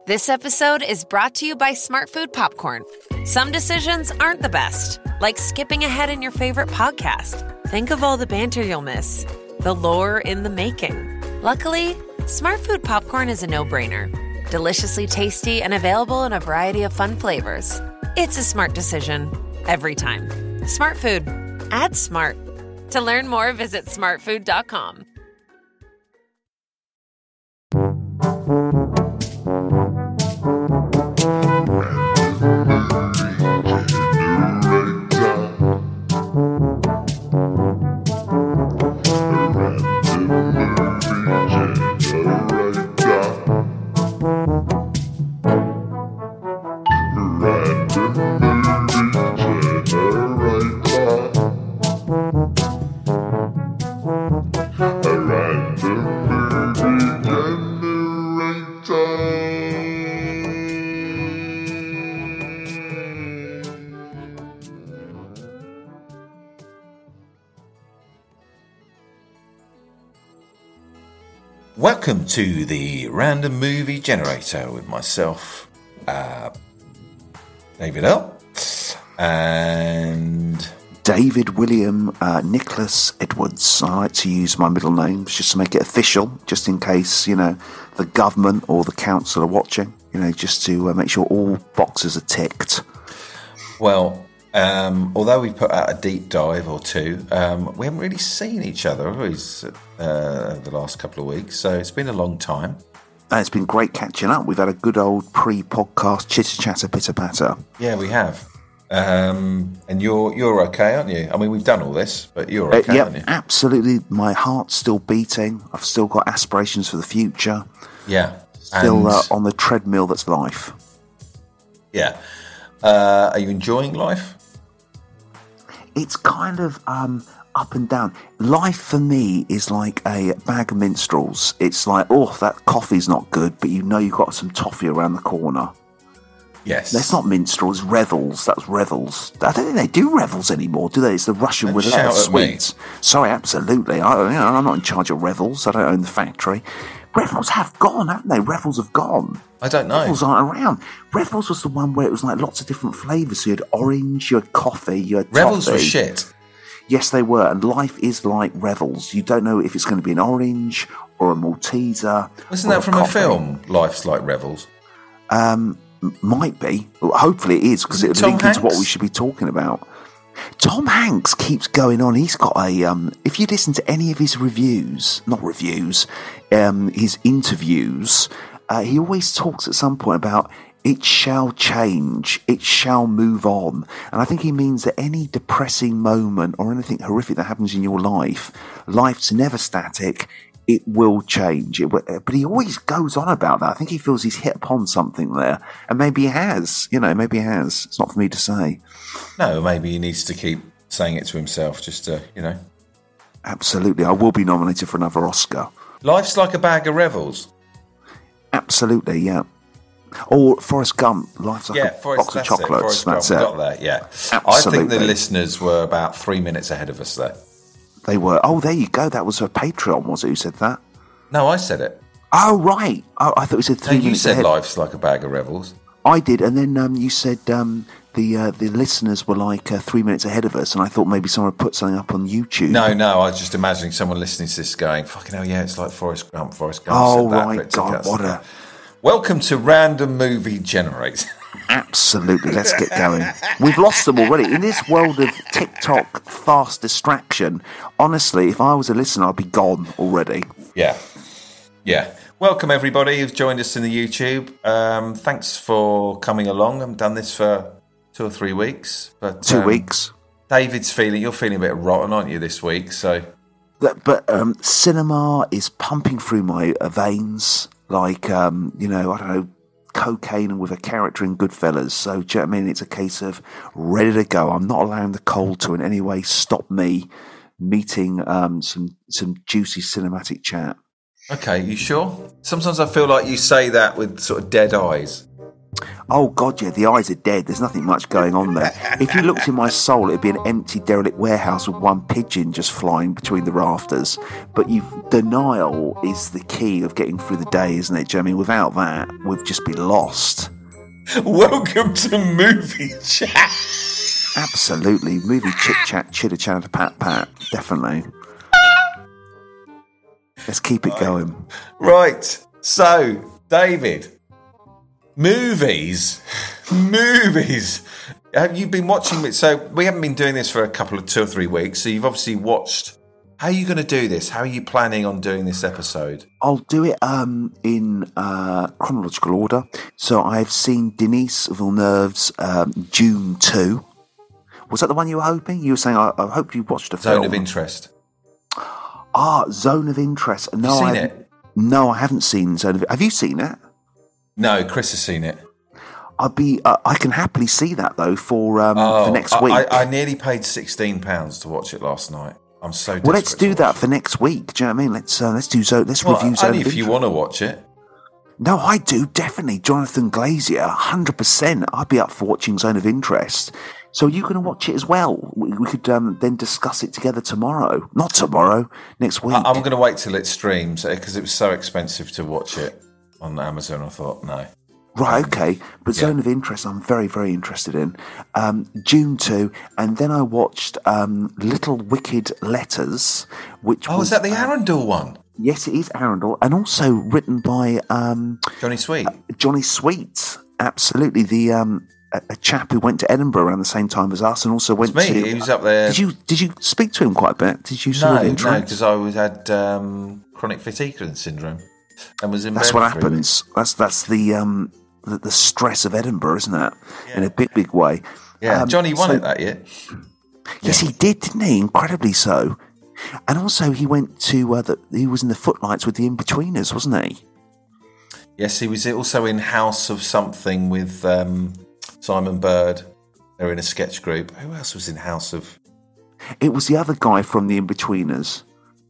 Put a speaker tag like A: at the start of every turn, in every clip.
A: This episode is brought to you by Smart Food Popcorn. Some decisions aren't the best, like skipping ahead in your favorite podcast. Think of all the banter you'll miss, the lore in the making. Luckily, Smart Food Popcorn is a no-brainer. Deliciously tasty and available in a variety of fun flavors. It's a smart decision every time. Smart Food. Add smart. To learn more, visit smartfood.com.
B: Welcome to the Random Movie Generator with myself, David L. and
C: David William Nicholas Edwards. I like to use my middle names just to make it official, just in case, the government or the council are watching, just to make sure all boxes are ticked.
B: Well, although we put out a deep dive or two, we haven't really seen each other over the last couple of weeks, so it's been a long time.
C: It's been great catching up. We've had a good old pre-podcast chitter-chatter, pitter-patter.
B: Yeah, we have. And you're okay, aren't you? I mean, we've done all this, but you're okay, aren't you?
C: Absolutely. My heart's still beating. I've still got aspirations for the future.
B: Yeah.
C: Still on the treadmill that's life.
B: Yeah. Are you enjoying life?
C: It's kind of up and down. Life for me is like a bag of minstrels. It's like, that coffee's not good, but you've got some toffee around the corner.
B: Yes.
C: That's not minstrels, revels. That's revels. I don't think they do revels anymore, do they? It's the Russian with sweets. Sorry, absolutely. I'm not in charge of revels. I don't own the factory. Revels have gone, haven't they? Revels have gone.
B: I don't know.
C: Revels aren't around. Revels was the one where it was like lots of different flavours. So you had orange, you had coffee, you had
B: Revels
C: toffee.
B: were shit.
C: Yes, they were. And life is like Revels. You don't know if it's going to be an orange or a Malteser.
B: Wasn't that from a film, Life's Like Revels?
C: Might be. Well, hopefully it is, because it'll link into what we should be talking about. Tom Hanks keeps going on. He's got a... if you listen to any of his his interviews, he always talks at some point about it shall change, it shall move on. And I think he means that any depressing moment or anything horrific that happens in your life, life's never static. It will change. But he always goes on about that. I think he feels he's hit upon something there. And maybe he has. Maybe he has. It's not for me to say.
B: No, maybe he needs to keep saying it to himself just to,
C: Absolutely. I will be nominated for another Oscar. Life's
B: like a bag of Revels.
C: Absolutely, yeah. Or Forrest Gump. Life's like a box of chocolates. That's it.
B: Got that, yeah.
C: Absolutely.
B: I think the listeners were about 3 minutes ahead of us there.
C: They were. Oh, there you go. That was a Patreon, was it? Who said that?
B: No, I said it.
C: Oh, right. I thought you said 3 minutes
B: you said
C: ahead.
B: Life's like a bag of Revels.
C: I did, and then you said the listeners were like 3 minutes ahead of us, and I thought maybe someone put something up on YouTube.
B: No, I was just imagining someone listening to this going, fucking hell, yeah, it's like Forrest Gump.
C: Oh, right, God, what a...
B: Welcome to Random Movie Generator.
C: Absolutely, let's get going. We've lost them already. In this world of TikTok fast distraction, honestly, if I was a listener, I'd be gone already.
B: Yeah. Welcome, everybody who's joined us in the YouTube. Thanks for coming along. I've done this for 2 or 3 weeks. But
C: 2 weeks.
B: David's you're feeling a bit rotten, aren't you, this week? So,
C: But cinema is pumping through my veins like, I don't know, cocaine with a character in Goodfellas. So, do you know what I mean? It's a case of ready to go. I'm not allowing the cold to in any way stop me meeting some juicy cinematic chat.
B: Okay, you sure? Sometimes I feel like you say that with sort of dead eyes.
C: Oh, God, yeah, the eyes are dead. There's nothing much going on there. If you looked in my soul, it'd be an empty, derelict warehouse with one pigeon just flying between the rafters. But denial is the key of getting through the day, isn't it, Jeremy? Without that, we've just been lost.
B: Welcome to Movie Chat.
C: Absolutely. Movie chit-chat, chitter-chatter, pat-pat. Definitely. Let's keep it going.
B: Right. So, David... Movies. Have you been watching it? So we haven't been doing this for a couple of 2 or 3 weeks. So you've obviously watched. How are you going to do this? How are you planning on doing this episode?
C: I'll do it in chronological order. So I've seen Denis Villeneuve's Dune 2. Was that the one you were hoping? You were saying I hope you watched a film.
B: Zone of Interest.
C: Zone of Interest. No,
B: have you seen it?
C: No, I haven't seen Zone of. Have you seen it?
B: No, Chris has seen it.
C: I can happily see that though for next week.
B: I nearly paid £16 to watch it last night. I'm so desperate.
C: Well, let's do that for next week. Do you know what I mean? Let's review Zone of Interest.
B: Only if you want to watch it.
C: No, I do definitely. Jonathan Glazer, 100%. I'd be up for watching Zone of Interest. So are you going to watch it as well? We could then discuss it together tomorrow. Not tomorrow, next week.
B: I'm going to wait till it streams because it was so expensive to watch it on Amazon. I thought, no.
C: Right, okay. But Zone of Interest, I'm very, very interested in. Dune 2, and then I watched Little Wicked Letters, which was...
B: is that the Arundel one?
C: Yes, it is Arundel, and also written by...
B: Johnny Sweet.
C: Johnny Sweet, absolutely. A chap who went to Edinburgh around the same time as us, and also went to...
B: He was up there.
C: Did you speak to him quite a bit? Did you sort of interact?
B: No, because I had chronic fatigue syndrome. And was in
C: That's what happens. That's the stress of Edinburgh, isn't it? Yeah. In a big way.
B: Yeah, Johnny won it that year.
C: Yes, he did, didn't he? Incredibly so. And also, he went to he was in the Footlights with the In-Betweeners, wasn't he?
B: Yes, he was also in House of Something with Simon Bird. They were in a sketch group. Who else was in House of?
C: It was the other guy from the In-Betweeners.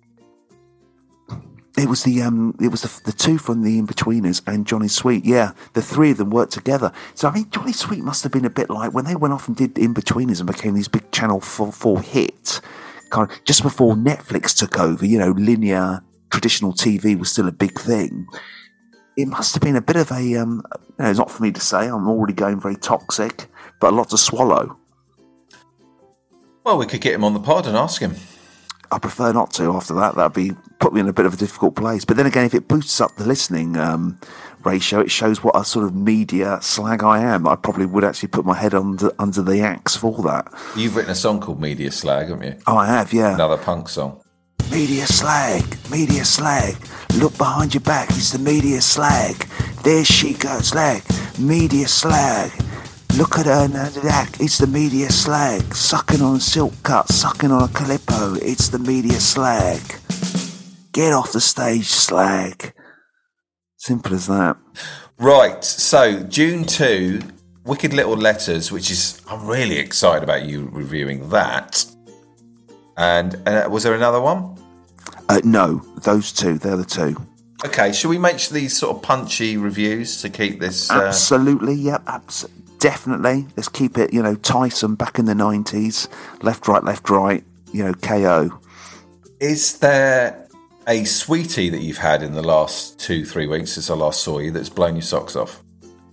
C: It was the two from the In-Betweeners and Johnny Sweet. Yeah, the three of them worked together. So I mean, Johnny Sweet must have been a bit like when they went off and did In-Betweeners and became these big Channel 4 hit. Kind of just before Netflix took over. You know, linear traditional TV was still a big thing. It must have been a bit of a. It's not for me to say. I'm already going very toxic, but a lot to swallow.
B: Well, we could get him on the pod and ask him.
C: I prefer not to after that. That'd put me in a bit of a difficult place. But then again, if it boosts up the listening ratio, it shows what a sort of media slag I am. I probably would actually put my head under the axe for that.
B: You've written a song called Media Slag, haven't you?
C: Oh, I have, yeah.
B: Another punk song.
C: Media slag, media slag. Look behind your back, it's the media slag. There she goes, slag, media slag. Look at her neck, it's the media slag. Sucking on a silk cut, sucking on a calippo, it's the media slag. Get off the stage, slag. Simple as that.
B: Right, so Dune 2, Wicked Little Letters, which is, I'm really excited about you reviewing that. And was there another one?
C: No, those two, they're the two.
B: Okay, should we make these sort of punchy reviews to keep this...
C: Absolutely, yep, definitely. Let's keep it, Tyson back in the 90s. Left, right, KO.
B: Is there a sweetie that you've had in the last 2-3 weeks since I last saw you that's blown your socks off?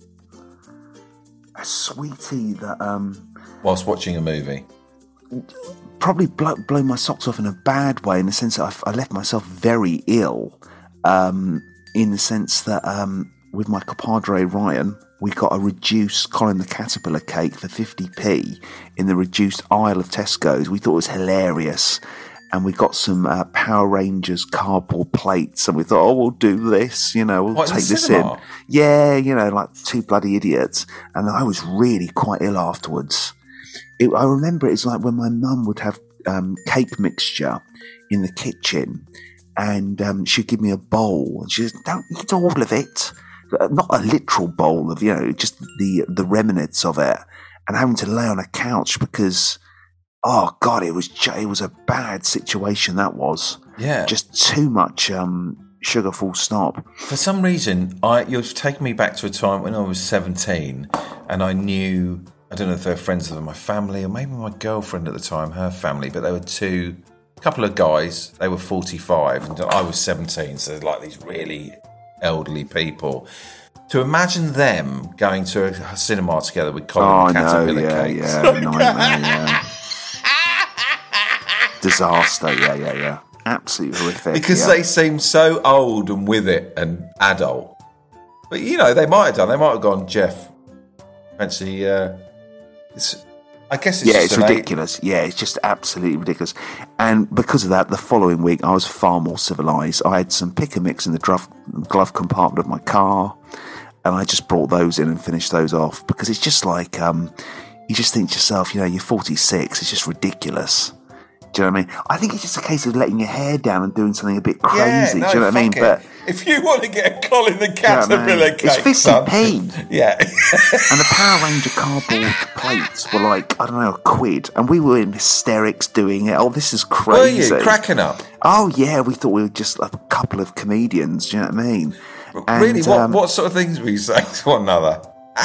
C: A sweetie that...
B: Whilst watching a movie?
C: Probably blown my socks off in a bad way, in the sense that I left myself very ill. In the sense that with my compadre Ryan, we got a reduced Colin the Caterpillar cake for 50p in the reduced aisle of Tesco's. We thought it was hilarious. And we got some Power Rangers cardboard plates, and we thought, we'll do this, we'll take this in. Yeah, like two bloody idiots. And I was really quite ill afterwards. I remember it's like when my mum would have cake mixture in the kitchen, and she'd give me a bowl, and she says, "Don't eat all of it." Not a literal bowl of, just the remnants of it, and having to lay on a couch because, oh God, it was a bad situation. That was,
B: yeah,
C: just too much sugar, full stop.
B: For some reason, you've taken me back to a time when I was 17 and I knew, I don't know if they were friends of my family or maybe my girlfriend at the time, her family, but there were a couple of guys, they were 45 and I was 17, so like these really elderly people. To imagine them going to a cinema together with Colin the Caterpillar cakes.
C: Nightmare, disaster, yeah. Absolutely horrific.
B: Because they seem so old and with it and adult. But, they might have done. They might have gone, Jeff, fancy... I guess it's
C: ridiculous. Yeah, it's just absolutely ridiculous. And because of that, the following week, I was far more civilised. I had some pick and mix in the glove compartment of my car, and I just brought those in and finished those off. Because it's just like, you just think to yourself, you're 46, it's just ridiculous. Do you know what I mean? I think it's just a case of letting your hair down and doing something a bit crazy. Do you know what I mean? But
B: if you want to get a Colin the Caterpillar cake,
C: it's 50p.
B: Yeah.
C: And the Power Ranger cardboard plates were like, I don't know, £1. And we were in hysterics doing it. Oh, this is crazy.
B: Were you cracking up?
C: Oh, yeah. We thought we were just a couple of comedians. Do you know what I mean? And,
B: really? What sort of things were you saying to one another?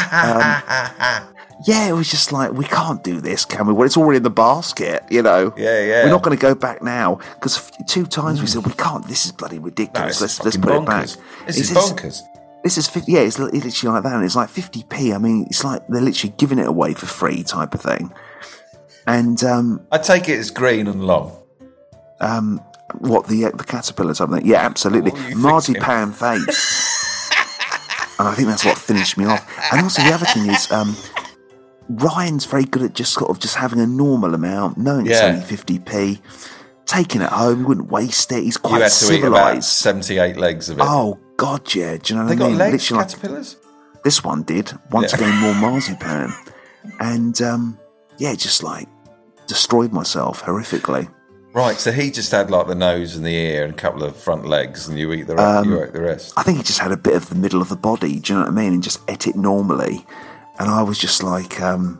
C: Yeah, it was just like, we can't do this, can we? Well, it's already in the basket, Yeah. We're not going to go back now. Because 2 times we said, we can't, this is bloody ridiculous.
B: No,
C: let's put it back.
B: This is bonkers.
C: This is 50, it's literally like that. And it's like 50p. I mean, it's like they're literally giving it away for free type of thing. And
B: I take it as green and long.
C: What, the caterpillar type thing? Yeah, absolutely. Marzipan face. And I think that's what finished me off. And also the other thing is, Ryan's very good at just having a normal amount, knowing it's only 50p, taking it home. He wouldn't waste it. He's quite civilised. You had to eat about
B: 78 legs of it.
C: Oh God, yeah. Do you know what I mean?
B: They got legs,
C: literally,
B: caterpillars?
C: This one did. Once again, more marzipan, and just like destroyed myself horrifically.
B: Right, so he just had like the nose and the ear and a couple of front legs, and you eat the rest. You ate the rest.
C: I think he just had a bit of the middle of the body. Do you know what I mean? And just ate it normally. And I was just like,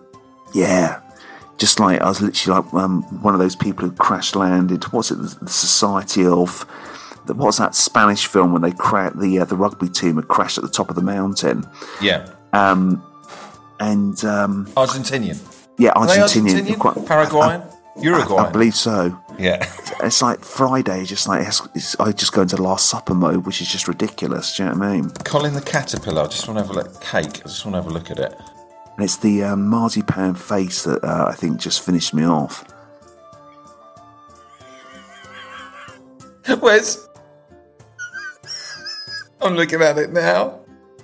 C: just like I was literally like one of those people who crash landed. What's it? The Society of what's that Spanish film when they the rugby team had crashed at the top of the mountain?
B: Yeah.
C: And
B: Argentinian.
C: Yeah, Argentinian.
B: Paraguayan. Uruguayan.
C: I believe so.
B: Yeah.
C: It's like Friday, just like I just go into Last Supper mode, which is just ridiculous. Do you know what I mean?
B: Colin the Caterpillar. I just want to have a look. Cake. I just want to have a look at it.
C: And it's the marzipan face that I think just finished me off.
B: Where's? I'm looking at it now.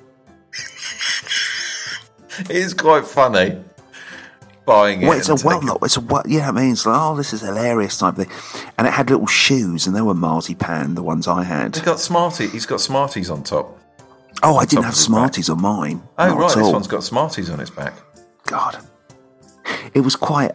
B: It is quite funny. Buying it.
C: Well, I mean, it's like, this is hilarious type thing. And it had little shoes, and they were marzipan, the ones I had.
B: He's got Smarties on top.
C: Oh, I didn't have Smarties on mine.
B: Oh, right, this one's got Smarties on its back.
C: God. It was quite,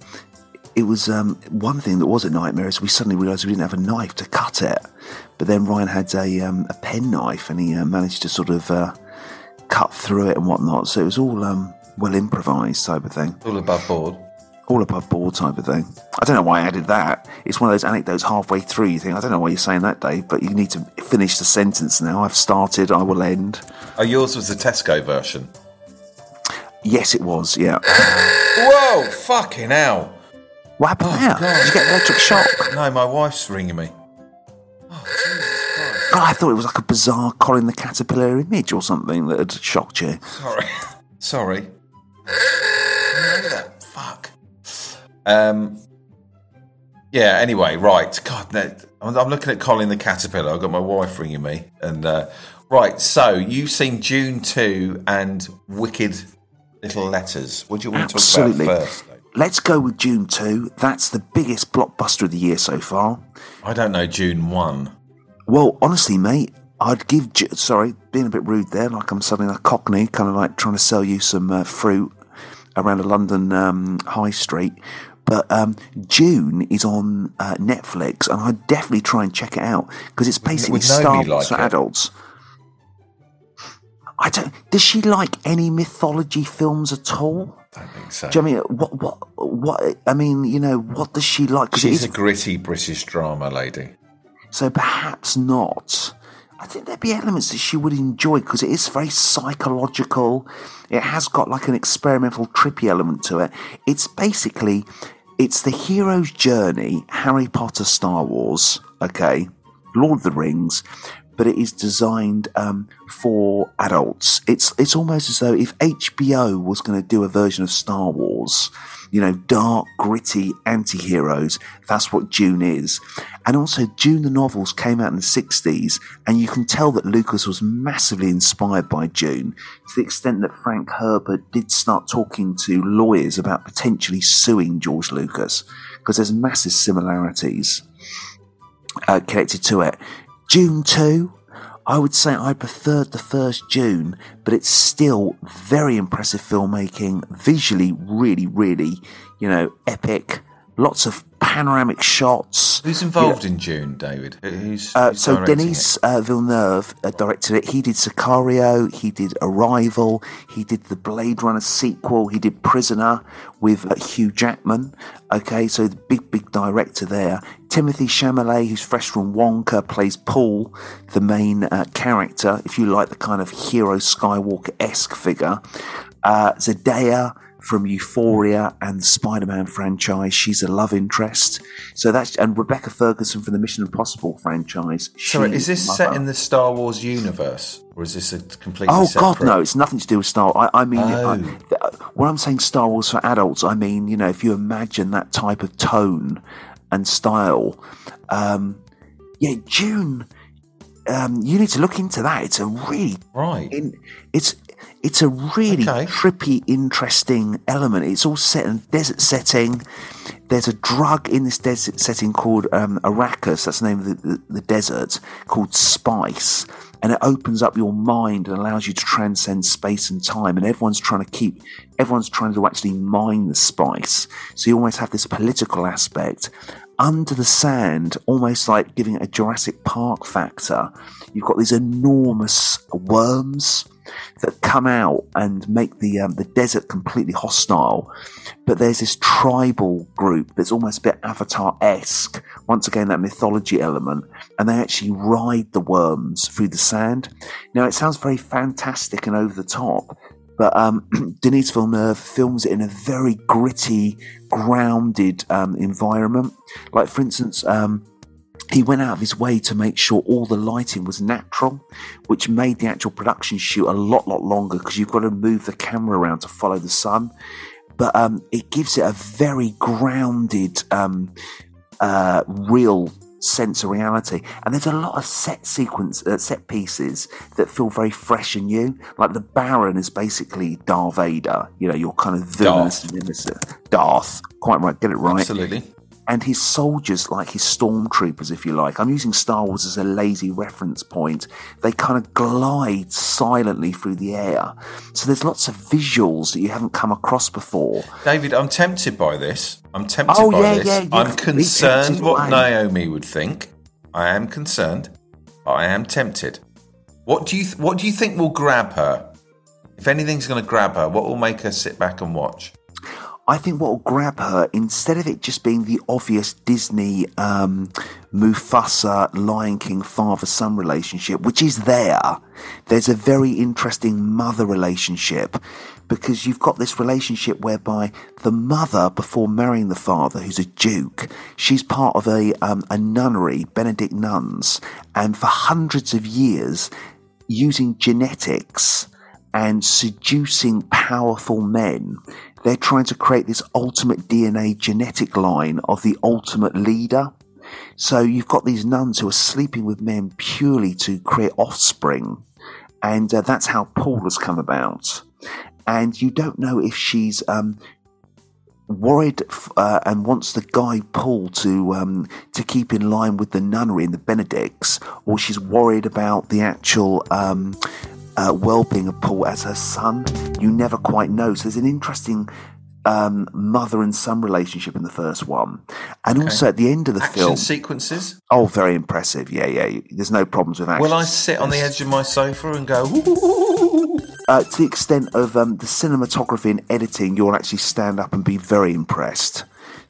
C: one thing that was a nightmare is we suddenly realised we didn't have a knife to cut it. But then Ryan had a pen knife, and he managed to sort of cut through it and whatnot. So it was all well improvised type of thing.
B: All above board.
C: All above board type of thing. I don't know why I added that. It's one of those anecdotes halfway through. You think, I don't know why you're saying that, Dave, but you need to finish the sentence now. I've started, I will end.
B: Oh, yours was the Tesco version?
C: Yes, it was, yeah.
B: Whoa, fucking hell.
C: What happened there? Did you get an electric shock?
B: No, my wife's ringing me. Oh, Jesus Christ.
C: God, I thought it was like a bizarre Colin the Caterpillar image or something that had shocked you.
B: Sorry. Look at that. Fuck. Yeah, anyway, right. God, I'm looking at Colin the Caterpillar. I've got my wife ringing me. And right, so you've seen Dune 2 and Wicked Little Letters. What do you want to talk about first?
C: Let's go with Dune 2. That's the biggest blockbuster of the year so far.
B: I don't know Dune 1.
C: Well, honestly, mate, I'd give... Sorry, being a bit rude there, like I'm suddenly a cockney, kind of like trying to sell you some fruit around a London high street. But Dune is on Netflix, and I'd definitely try and check it out, because it's basically Star Wars for adults. Does she like any mythology films at all?
B: I don't think so.
C: Do you know what I mean, what does she like?
B: She's a gritty British drama lady.
C: So perhaps not. think there'd be elements that she would enjoy because it is very psychological. It has got like an experimental, trippy element to it. It's basically, it's the hero's journey, Harry Potter, Star Wars, okay, Lord of the Rings, but it is designed for adults. It's almost as though if HBO was going to do a version of Star Wars, you know, dark, gritty anti-heroes, that's what Dune is. And also, Dune the novels came out in the 60s, and you can tell that Lucas was massively inspired by Dune, to the extent that Frank Herbert did start talking to lawyers about potentially suing George Lucas, because there's massive similarities connected to it. Dune 2, I would say I preferred the first Dune, but it's still very impressive filmmaking, visually really, really, you know, epic. Lots of panoramic shots.
B: Who's involved in Dune, David? Who's
C: so Denis Villeneuve directed it. He did Sicario, he did Arrival, he did the Blade Runner sequel, he did Prisoner with Hugh Jackman. Okay, so the big director there. Timothée Chalamet, who's fresh from Wonka, plays Paul, the main character, if you like the kind of hero Skywalker-esque figure. Zendaya from Euphoria and the Spider-Man franchise, she's a love interest. So that's, and Rebecca Ferguson from the Mission Impossible franchise.
B: Sorry, is this set in the Star Wars universe, or is this a completely separate?
C: God, no, it's nothing to do with Star Wars. I mean, when I'm saying Star Wars for adults, I mean, you know, if you imagine that type of tone and style, Dune. You need to look into that. It's a really it's a really trippy, interesting element. It's all set in a desert setting. There's a drug in this desert setting called Arrakis. That's the name of the desert, called spice, and it opens up your mind and allows you to transcend space and time. And everyone's trying to actually mine the spice. So you almost have this political aspect. Under the sand, almost like giving it a Jurassic Park factor, you've got these enormous worms that come out and make the desert completely hostile. But there's this tribal group that's almost a bit Avatar-esque, once again that mythology element, and they actually ride the worms through the sand. Now, it sounds very fantastic and over the top, but Denis Villeneuve films it in a very gritty, grounded environment. Like, for instance, he went out of his way to make sure all the lighting was natural, which made the actual production shoot a lot longer because you've got to move the camera around to follow the sun. But it gives it a very grounded, real sense of reality. And there's a lot of set pieces that feel very fresh and new. Like the Baron is basically Darth Vader, you know, your kind of villainous Darth. Quite right, get it right.
B: Absolutely.
C: And his soldiers, like his stormtroopers, if you like. I'm using Star Wars as a lazy reference point. They kind of glide silently through the air. So there's lots of visuals that you haven't come across before.
B: David, I'm tempted by this. I'm concerned what Naomi would think. I am concerned. I am tempted. What do you think will grab her? If anything's going to grab her, what will make her sit back and watch?
C: I think what will grab her, instead of it just being the obvious Disney Mufasa, Lion King, father-son relationship, which is there's a very interesting mother relationship, because you've got this relationship whereby the mother, before marrying the father, who's a duke, she's part of a nunnery, Benedict nuns, and for hundreds of years, using genetics and seducing powerful men, they're trying to create this ultimate DNA genetic line of the ultimate leader. So you've got these nuns who are sleeping with men purely to create offspring. And that's how Paul has come about. And you don't know if she's worried and wants the guy Paul to keep in line with the nunnery and the Benedicts, or she's worried about the actual well-being of Paul as her son. You never quite know. So there's an interesting mother and son relationship in the first one, and also at the end of the film,
B: sequences.
C: Oh, very impressive. Yeah. There's no problems with action.
B: Will I sit on the edge of my sofa and go?
C: To the extent of the cinematography and editing, you'll actually stand up and be very impressed.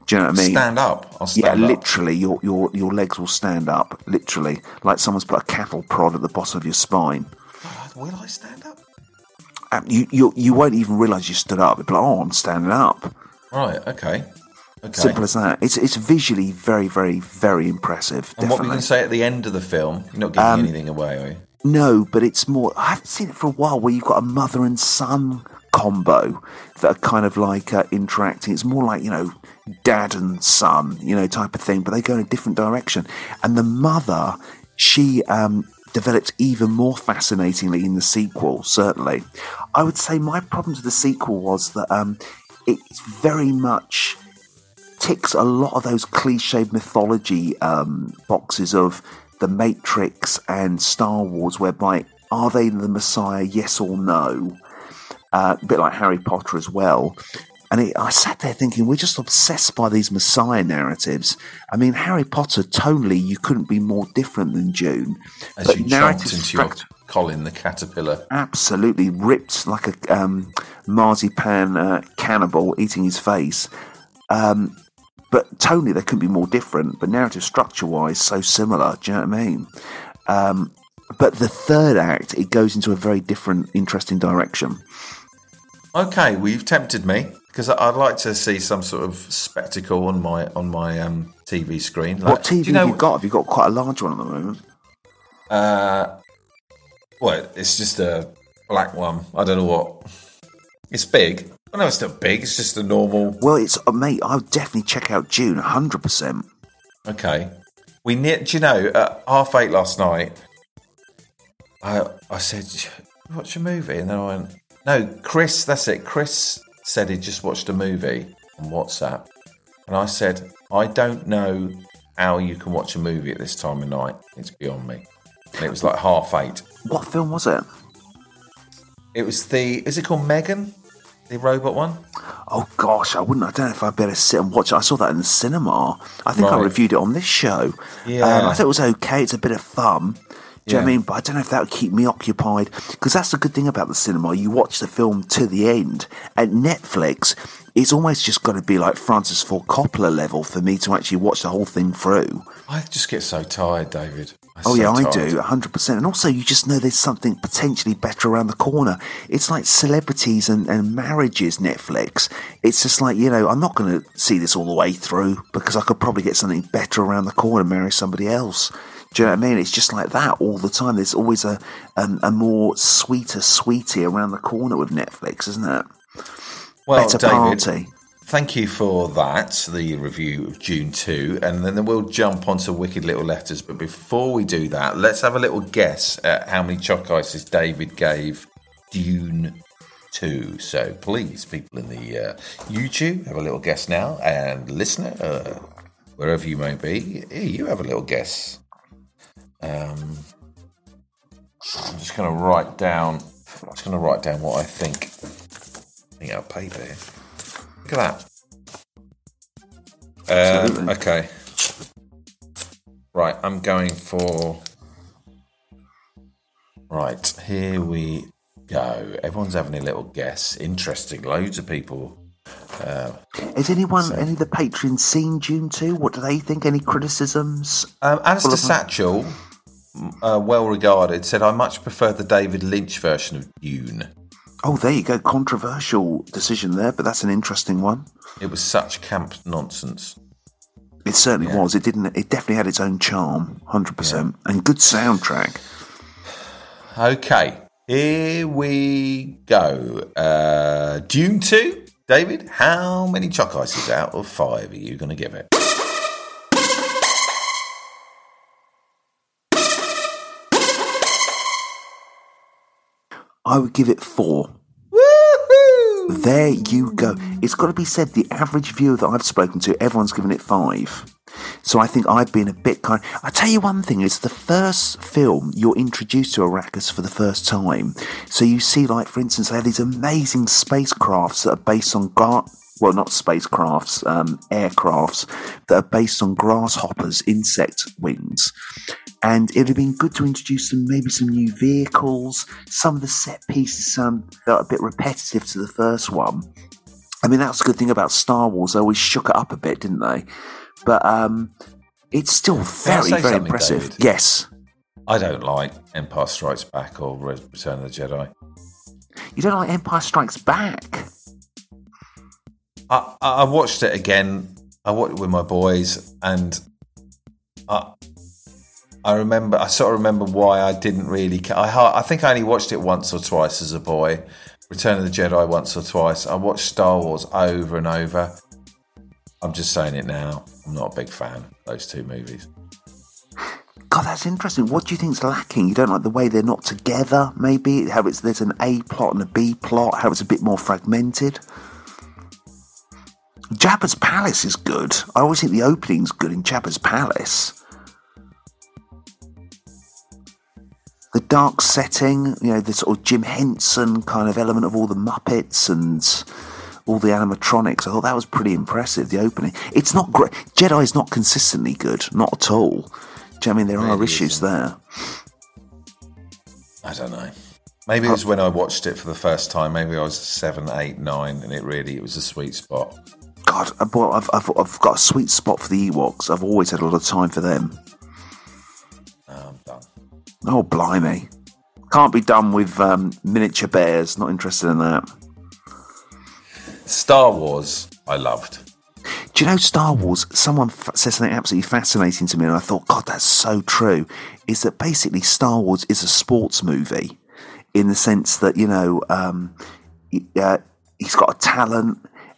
C: Do you know what I mean?
B: Stand up. I'll stand up.
C: Literally, your legs will stand up, literally, like someone's put a cattle prod at the bottom of your spine.
B: God, will I stand up?
C: You won't even realise you stood up. You'll be like, oh, I'm standing up.
B: Right, okay.
C: Simple as that. It's visually very, very, very impressive.
B: And what were you going to say at the end of the film? You're not giving anything away, are you?
C: No, but it's more... I haven't seen it for a while, where you've got a mother and son combo that are kind of like interacting. It's more like, dad and son, type of thing, but they go in a different direction. And the mother, she developed even more fascinatingly in the sequel, certainly. I would say my problems with the sequel was that it's very much ticks a lot of those cliched mythology boxes of The Matrix and Star Wars, whereby are they the Messiah, yes or no? A bit like Harry Potter as well. And I sat there thinking, we're just obsessed by these Messiah narratives. I mean, Harry Potter, tonally, you couldn't be more different than Dune.
B: As you chomped into your Colin the caterpillar.
C: Absolutely, ripped like a marzipan cannibal eating his face. But tonally, they couldn't be more different. But narrative structure-wise, so similar. Do you know what I mean? But the third act, it goes into a very different, interesting direction.
B: Okay, well, you've tempted me, because I'd like to see some sort of spectacle on my TV screen.
C: What TV have you got? Have you got quite a large one at the moment?
B: Well, it's just a black one. I don't know what. It's big. I know it's not big. It's just a normal.
C: Well, mate. I would definitely check out Dune 100%.
B: Okay. Do you know? At 8:30 last night, I said, "Watch a movie," and then I went, "No, Chris. That's it." Chris said he just watched a movie on WhatsApp, and I said, "I don't know how you can watch a movie at this time of night. It's beyond me." And it was like 8:30.
C: What film was it?
B: It was is it called Megan? The robot one?
C: Oh gosh, I don't know if I'd better sit and watch it. I saw that in the cinema. I think I reviewed it on this show.
B: Yeah.
C: I thought it was okay. It's a bit of fun. Do you know what I mean? But I don't know if that would keep me occupied. Because that's the good thing about the cinema. You watch the film to the end. At Netflix, it's almost just got to be like Francis Ford Coppola level for me to actually watch the whole thing through.
B: I just get so tired, David.
C: I do, 100%. And also, you just know there's something potentially better around the corner. It's like celebrities and marriages, Netflix. It's just like, I'm not going to see this all the way through because I could probably get something better around the corner and marry somebody else. Do you know what I mean? It's just like that all the time. There's always a more sweetie around the corner with Netflix, isn't it?
B: Well,
C: better
B: David,
C: party.
B: Thank you for that, the review of Dune 2, and then we'll jump onto Wicked Little Letters. But before we do that, let's have a little guess at how many choc ices David gave Dune 2. So please, people in the YouTube, have a little guess now, and listener, wherever you may be, you have a little guess. I'm just going to write down what I think. I think I'll paper here. Look at that. Okay. Right, I'm going for... Right, here we go. Everyone's having a little guess. Interesting. Loads of people.
C: Has any of the patrons seen Dune 2? What do they think? Any criticisms?
B: Alistair Satchel, well regarded, said, "I much prefer the David Lynch version of Dune."
C: Oh, there you go. Controversial decision there, but that's an interesting one.
B: It was such camp nonsense.
C: It certainly was. It definitely had its own charm, 100%, and good soundtrack.
B: Okay, here we go. Dune 2, David. How many choc ices out of 5 are you going to give it?
C: I would give it 4.
B: Woohoo!
C: There you go. It's got to be said, the average viewer that I've spoken to, everyone's given it 5. So I think I've been a bit kind. I tell you one thing, it's the first film you're introduced to Arrakis for the first time. So you see, like, for instance, they have these amazing spacecrafts that are based on not spacecrafts, aircrafts that are based on grasshoppers, insect wings. And it would have been good to introduce maybe some new vehicles. Some of the set pieces felt a bit repetitive to the first one. I mean, that's the good thing about Star Wars. They always shook it up a bit, didn't they? But it's still very, very impressive.
B: David?
C: Yes.
B: I don't like Empire Strikes Back or Return of the Jedi.
C: You don't like Empire Strikes Back?
B: I watched it again. I watched it with my boys, and I sort of remember why I didn't really. I think I only watched it once or twice as a boy. Return of the Jedi once or twice. I watched Star Wars over and over. I'm just saying it now. I'm not a big fan of those two movies.
C: God, that's interesting. What do you think's lacking? You don't like the way they're not together, maybe? How there's an A plot and a B plot, how it's a bit more fragmented? Jabba's Palace is good. I always think the opening's good in Jabba's Palace. The dark setting, the sort of Jim Henson kind of element of all the Muppets and all the animatronics. I thought that was pretty impressive, the opening. It's not great. Jedi's not consistently good, not at all. Do you know what I mean? There are issues there.
B: I don't know. Maybe it was when I watched it for the first time. Maybe I was 7, 8, 9, and it was a sweet spot.
C: God, I've got a sweet spot for the Ewoks. I've always had a lot of time for them.
B: I'm done.
C: Oh, blimey. Can't be done with miniature bears. Not interested in that.
B: Star Wars, I loved.
C: Do you know Star Wars? Someone said something absolutely fascinating to me, and I thought, God, that's so true. Is that basically Star Wars is a sports movie in the sense that, he's got a talent.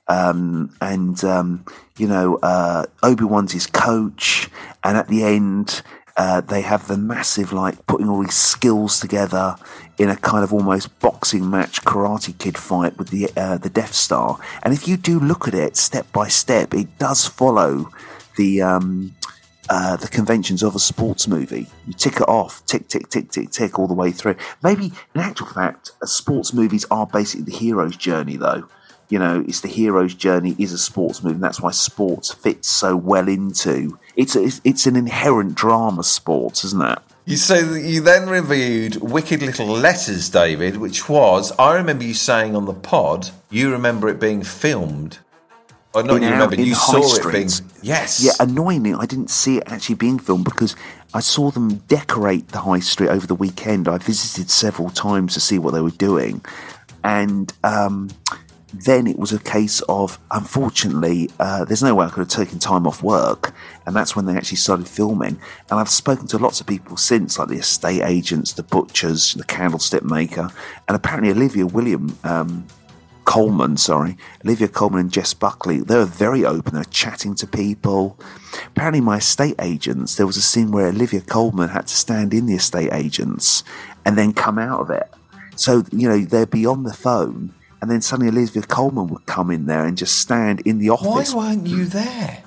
C: Obi-Wan's his coach, and at the end they have the massive, putting all these skills together in a kind of almost boxing match, Karate Kid fight with the Death Star. And if you do look at it step by step, it does follow the conventions of a sports movie. You tick it off, tick, tick, tick, tick, tick, all the way through. Maybe, in actual fact, sports movies are basically the hero's journey, though. It's the hero's journey is a sports movie, and that's why sports fits so well into it's an inherent drama, sports, isn't it?
B: You then reviewed Wicked Little Letters, David, which was, I remember you saying on the pod, you remember it being filmed. Or not, you saw it being. Yes.
C: Yeah, annoyingly, I didn't see it actually being filmed because I saw them decorate the high street over the weekend. I visited several times to see what they were doing, and then it was a case of, unfortunately, there's no way I could have taken time off work, and that's when they actually started filming. And I've spoken to lots of people since, like the estate agents, the butchers, the candlestick maker, and apparently Olivia Colman and Jess Buckley, they were very open. They were chatting to people. Apparently my estate agents, there was a scene where Olivia Colman had to stand in the estate agents and then come out of it. So, they'd be on the phone, and then suddenly Olivia Colman would come in there and just stand in the office.
B: Why weren't you there?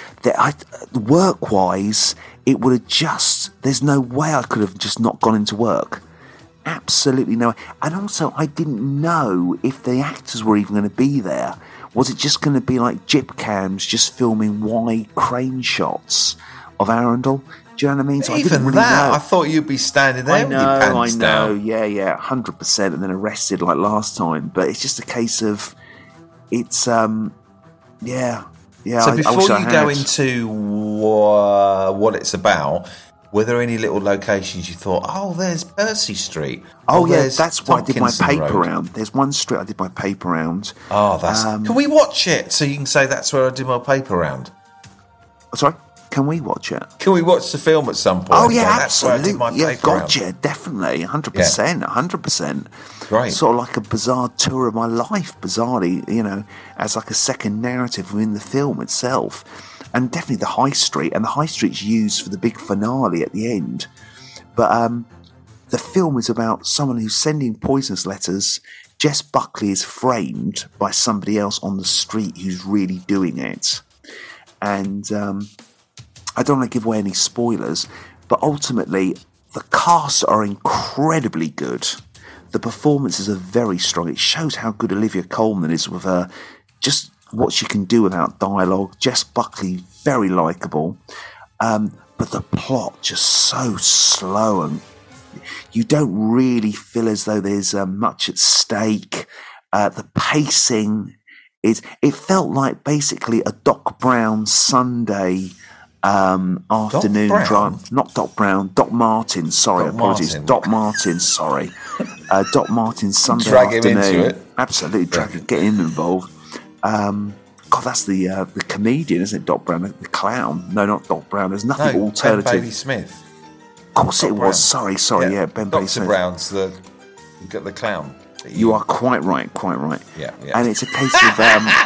C: Work-wise, it would have there's no way I could have just not gone into work. Absolutely no way. And also, I didn't know if the actors were even going to be there. Was it just going to be like jib cams just filming wide crane shots of Arundel? Do you know what I mean? So
B: even
C: I didn't really
B: that,
C: know.
B: I thought you'd be standing there with your pants down.
C: Yeah, 100%, and then arrested like last time. But it's just a case of, it's, yeah.
B: So before you go into what it's about, were there any little locations you thought, oh, there's Percy Street?
C: Oh, yeah, that's why I did my paper
B: Road.
C: Round. There's one street I did my paper round.
B: Oh, that's... Can we watch it so you can say that's where I did my paper round?
C: Sorry? Can we watch it?
B: Can we watch the film at some point?
C: Oh, yeah,
B: that's
C: absolutely.
B: Where I did my paper round.
C: Gotcha, definitely. 100%, 100%.
B: Great.
C: Sort of like a bizarre tour of my life, bizarrely, as like a second narrative within the film itself. And definitely the High Street, and the High Street's used for the big finale at the end. But the film is about someone who's sending poisonous letters. Jess Buckley is framed by somebody else on the street who's really doing it. And I don't want to give away any spoilers, but ultimately the cast are incredibly good. The performances are very strong. It shows how good Olivia Colman is with her, just what she can do without dialogue. Jess Buckley, very likeable. But the plot just so slow, and you don't really feel as though there's much at stake. The pacing It felt like basically a Doc Brown Sunday afternoon drive. Not Doc Brown, Doc Martin. Sorry, apologies. Doc Martin. Sorry, Doc Martin Sunday afternoon.
B: Drag him into it.
C: Absolutely, get him involved. God, that's the comedian, isn't it? Doc Brown, the clown. No, not Doc Brown. There's nothing alternative.
B: Ben Bailey Smith.
C: Of course, Doc it Brown. Was. Sorry. Yeah, Ben Bailey Smith.
B: Dr. Brown's the clown.
C: You are quite right.
B: Yeah.
C: And it's a case of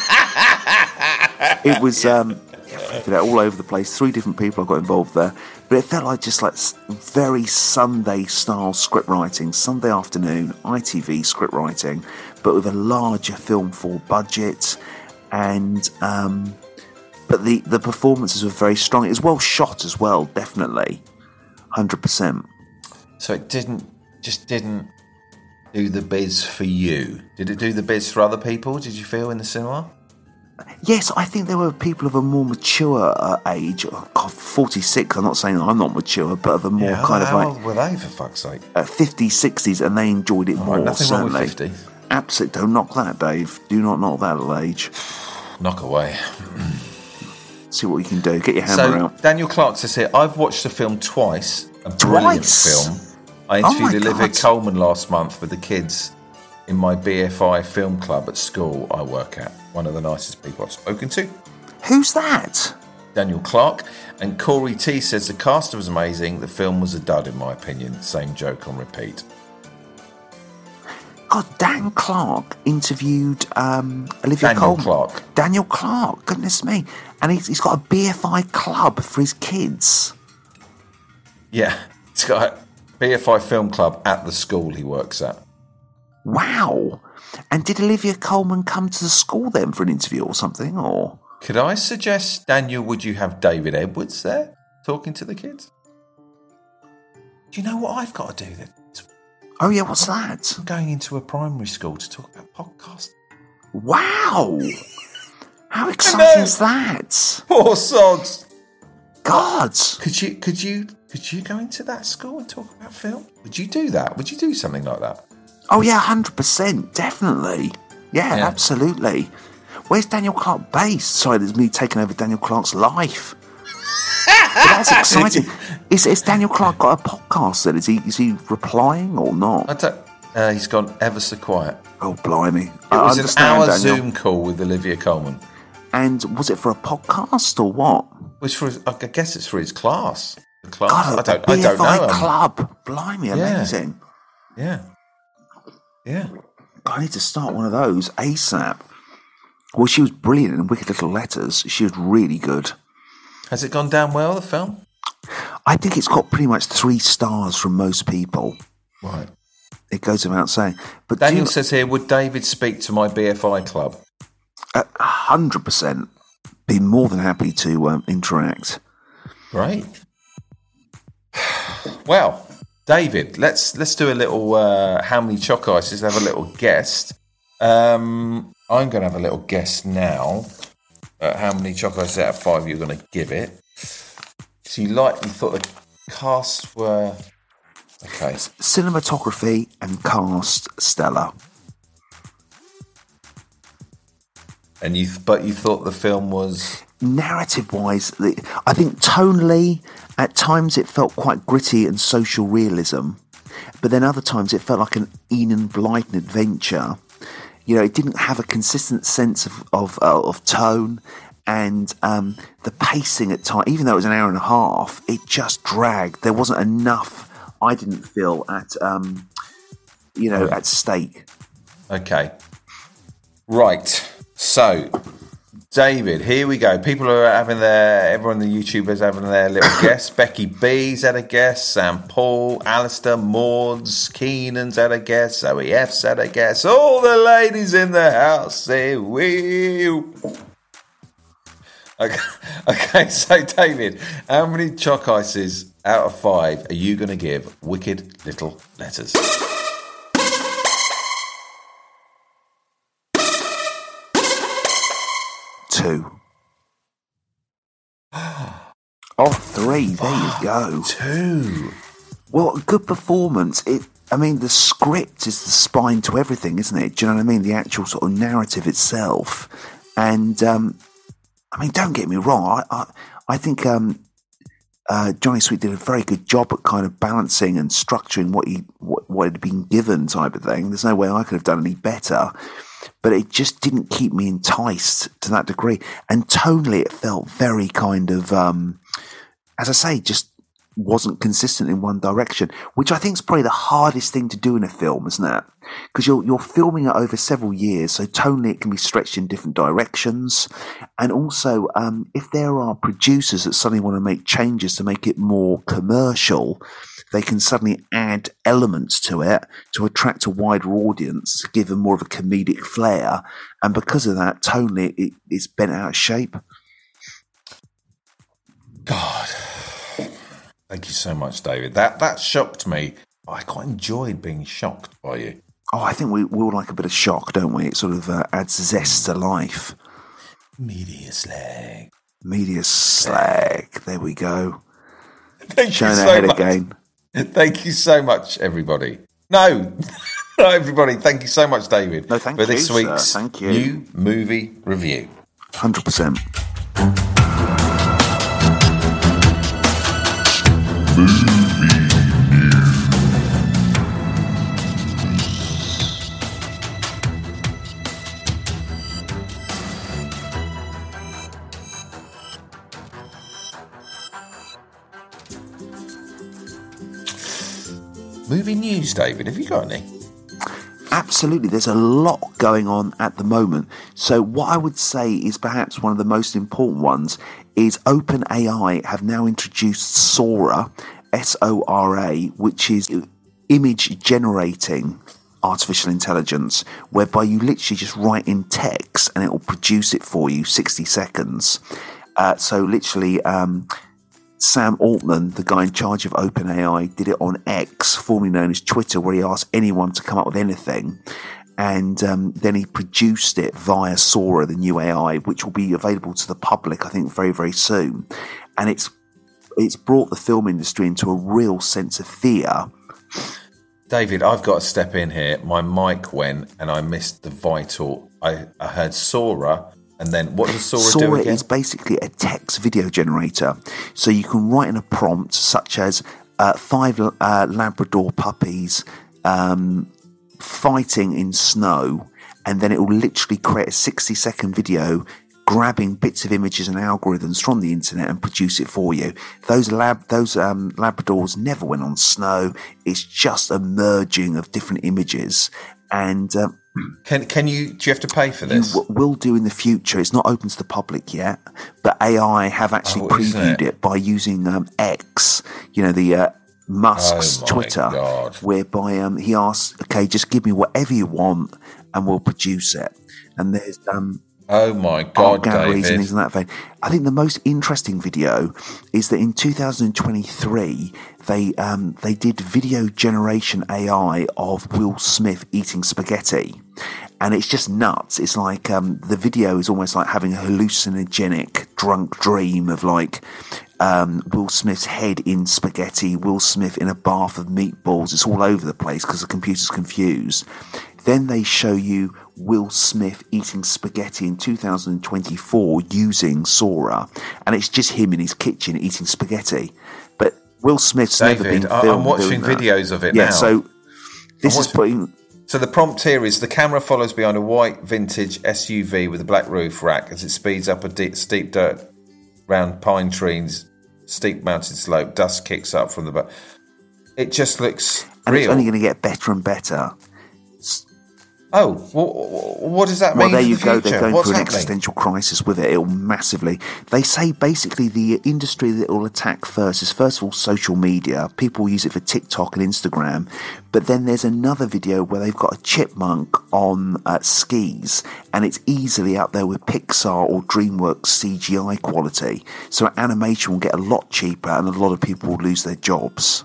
C: it was all over the place. 3 different people got involved there, but it felt like just like very Sunday style script writing, Sunday afternoon ITV script writing, but with a larger film for budget. And but the performances were very strong. It was well shot as well, definitely, 100%.
B: So it didn't do the biz for you. Did it do the biz for other people? Did you feel in the cinema?
C: Yes, I think there were people of a more mature age. Oh, God, 46. I'm not saying that I'm not mature, but of a more kind of
B: how
C: like.
B: Old were they, for fuck's sake?
C: 50s, 60s, and they enjoyed it more.
B: Nothing
C: certainly.
B: wrong with 50.
C: Absolutely, don't knock that, Dave. Do not knock that at age.
B: Knock away.
C: See what you can do. Get your hammer out.
B: Daniel Clark says here, I've watched the film twice. A brilliant film. I interviewed Olivia Colman last month with the kids in my BFI film club at school I work at. One of the nicest people I've spoken to.
C: Who's that?
B: Daniel Clark. And Corey T says the cast was amazing. The film was a dud, in my opinion. Same joke on repeat.
C: God, Dan Clark interviewed Olivia Colman. Daniel Clark, goodness me. And he's got a BFI club for his kids.
B: Yeah, he's got a BFI film club at the school he works at.
C: Wow. And did Olivia Colman come to the school then for an interview or something? Or
B: could I suggest, Daniel, would you have David Edwards there talking to the kids? Do you know what I've got to do then?
C: Oh, yeah, what's that?
B: I'm going into a primary school to talk about podcasts.
C: Wow! How exciting is that?
B: Poor sods.
C: God!
B: Could you go into that school and talk about film? Would you do that? Would you do something like that?
C: Oh, yeah, 100%. Definitely. Yeah, absolutely. Where's Daniel Clark based? Sorry, there's me taking over Daniel Clark's life. But that's exciting. Is Daniel Clark got a podcast then? Is he replying or not?
B: I don't. He's gone ever so quiet.
C: Oh, blimey.
B: It was an hour Zoom call with Olivia Colman.
C: And was it for a podcast or what?
B: I guess it's for his class. The class.
C: God,
B: I don't know.
C: Club. Blimey, amazing.
B: Yeah.
C: I need to start one of those ASAP. Well, she was brilliant in Wicked Little Letters. She was really good.
B: Has it gone down well, the film?
C: I think it's got pretty much 3 stars from most people.
B: Right.
C: It goes without saying. But
B: Daniel says here, would David speak to my BFI club?
C: 100%. Be more than happy to interact.
B: Great. Well, David, let's do a little how many choc ices, have a little guest. I'm going to have a little guess now. How many choc ices out of 5 you're going to give it. So you thought the casts were... Okay.
C: Cinematography and cast, stellar.
B: And you thought the film was...
C: Narrative-wise, I think tonally, at times it felt quite gritty and social realism. But then other times it felt like an Enid Blyton adventure. You know, it didn't have a consistent sense of tone, and the pacing at times, even though it was an hour and a half, it just dragged. There wasn't enough, I didn't feel, at stake.
B: Okay. Right. So, David, here we go. People are everyone on the YouTube is having their little guess. Becky B's had a guess. Sam Paul, Alistair, Maud's, Keenan's had a guess. Zoe F's had a guess. All the ladies in the house say wee. Okay, so David, how many choc ices out of 5 are you going to give Wicked Little Letters?
C: Two. Oh, 3. There you go.
B: 2.
C: Well, a good performance. I mean, the script is the spine to everything, isn't it? Do you know what I mean? The actual sort of narrative itself. And, I mean, don't get me wrong. I think Johnny Sweet did a very good job at kind of balancing and structuring what had been given type of thing. There's no way I could have done any better. But it just didn't keep me enticed to that degree. And tonally, it felt very kind of, as I say, just wasn't consistent in one direction, which I think is probably the hardest thing to do in a film, isn't it? Because you're filming it over several years, so tonally it can be stretched in different directions. And also, if there are producers that suddenly want to make changes to make it more commercial, they can suddenly add elements to it to attract a wider audience, give them more of a comedic flair. And because of that, tonally, it's bent out of shape.
B: God. Thank you so much, David. That shocked me. I quite enjoyed being shocked by you.
C: Oh, I think we all like a bit of shock, don't we? It sort of adds zest to life.
B: Media slag.
C: Media slag. There we go.
B: Thank
C: Showing
B: you
C: our
B: so
C: head
B: much.
C: again.
B: Thank you so much, everybody. No, not everybody. Thank you so much, David,
C: No, thank
B: for
C: you,
B: this
C: sir.
B: week's
C: Thank you.
B: new movie review.
C: 100%.
B: Movie news, David. Have you got any?
C: Absolutely. There's a lot going on at the moment. So what I would say is perhaps one of the most important ones is OpenAI have now introduced Sora, S-O-R-A, which is image generating artificial intelligence, whereby you literally just write in text and it will produce it for you 60 seconds. So literally, Sam Altman, the guy in charge of OpenAI, did it on X, formerly known as Twitter, where he asked anyone to come up with anything. And then he produced it via Sora, the new AI, which will be available to the public, I think, very, very soon. And it's brought the film industry into a real sense of fear.
B: David, I've got to step in here. My mic went and I missed the vital. I heard Sora. And then what does Sora do again?
C: Sora is basically a text video generator. So you can write in a prompt such as 5 Labrador puppies fighting in snow, and then it will literally create a 60-second video grabbing bits of images and algorithms from the internet and produce it for you. Those Labradors never went on snow. It's just a merging of different images. And
B: do you have to pay for this?
C: You will do in the future. It's not open to the public yet, but AI have actually previewed it by using X, the Musk's Twitter,
B: God.
C: Whereby he asks, okay, just give me whatever you want and we'll produce it. And there's
B: oh my God,
C: art galleries
B: David.
C: and things like that. I think the most interesting video is that in 2023 they did video generation AI of Will Smith eating spaghetti, and it's just nuts. It's like the video is almost like having a hallucinogenic drunk dream of like Will Smith's head in spaghetti, Will Smith in a bath of meatballs. It's all over the place because the computer's confused. Then they show you Will Smith eating spaghetti in 2024 using Sora, and it's just him in his kitchen eating spaghetti. But Will Smith's never been filmed.
B: I'm watching videos of it now.
C: Yeah, so this is putting...
B: So the prompt here is: the camera follows behind a white vintage SUV with a black roof rack as it speeds up a steep dirt round pine trees, steep mountain slope. Dust kicks up from the back. It just looks
C: and
B: real.
C: It's only going to get better and better.
B: Oh, what does that mean?
C: Well, there you
B: for the
C: go.
B: future?
C: They're going
B: What's
C: through an
B: happening?
C: existential crisis with it. It'll massively. They say basically the industry that it will attack first is, first of all, social media. People use it for TikTok and Instagram. But then there's another video where they've got a chipmunk on skis, and it's easily up there with Pixar or DreamWorks CGI quality. So animation will get a lot cheaper, and a lot of people will lose their jobs.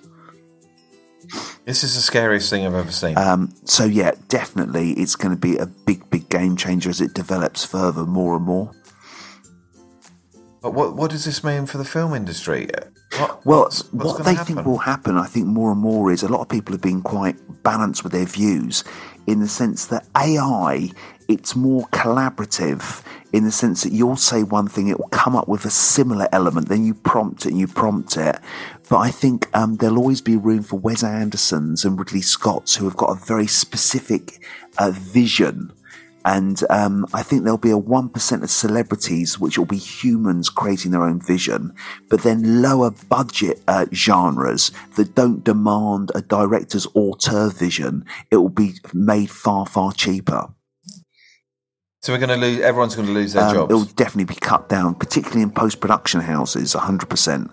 B: This is the scariest thing I've ever seen.
C: So yeah, definitely it's going to be a big, big game changer as it develops further more and more.
B: But what does this mean for the film industry? What's
C: what
B: gonna
C: they
B: happen?
C: think will happen, I think more and more, is a lot of people have been quite balanced with their views in the sense that AI, it's more collaborative in the sense that you'll say one thing, it will come up with a similar element, then you prompt it. But I think there'll always be room for Wes Andersons and Ridley Scotts who have got a very specific vision. And I think there'll be a 1% of celebrities which will be humans creating their own vision, but then lower budget genres that don't demand a director's auteur vision. It will be made far, far cheaper.
B: So we're going to lose. Everyone's going to lose their jobs.
C: It will definitely be cut down, particularly in post-production houses, 100%.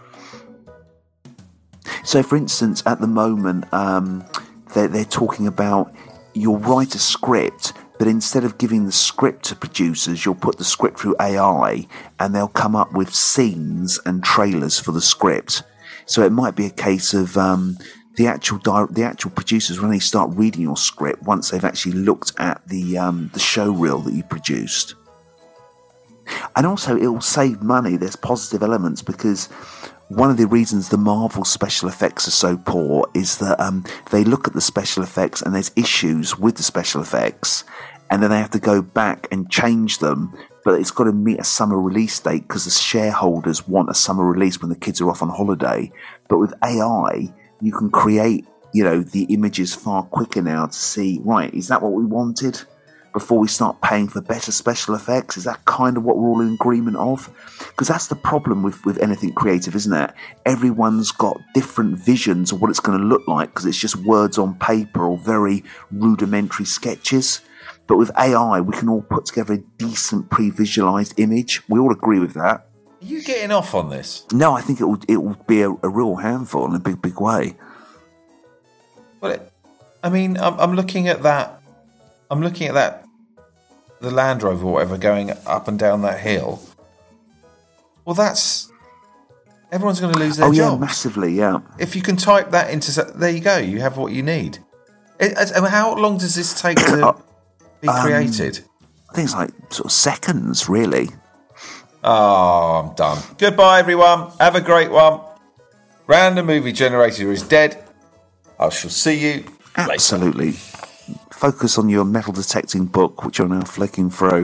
C: So, for instance, at the moment, they're talking about you'll write a script, but instead of giving the script to producers, you'll put the script through AI and they'll come up with scenes and trailers for the script. So it might be a case of the actual producers will only start reading your script once they've actually looked at the show reel that you produced. And also it will save money. There's positive elements because one of the reasons the Marvel special effects are so poor is that they look at the special effects and there's issues with the special effects, and then they have to go back and change them, but it's got to meet a summer release date because the shareholders want a summer release when the kids are off on holiday. But with AI, you can create, the images far quicker now to see, right, is that what we wanted? Before we start paying for better special effects? Is that kind of what we're all in agreement of? Because that's the problem with anything creative, isn't it? Everyone's got different visions of what it's going to look like because it's just words on paper or very rudimentary sketches. But with AI, we can all put together a decent pre-visualized image. We all agree with that.
B: Are you getting off on this?
C: No, I think it will be a real handful in a big, big way.
B: Well, I'm looking at that. I'm looking at that, the Land Rover or whatever, going up and down that hill. Well, everyone's going to lose their jobs.
C: Oh, yeah, massively, yeah.
B: If you can type that into... There you go, you have what you need. How long does this take to be created?
C: I think it's like sort of seconds, really.
B: Oh, I'm done. Goodbye, everyone. Have a great one. Random Movie Generator is dead. I shall see you later.
C: Absolutely. Focus on your metal detecting book, which you're now flicking through.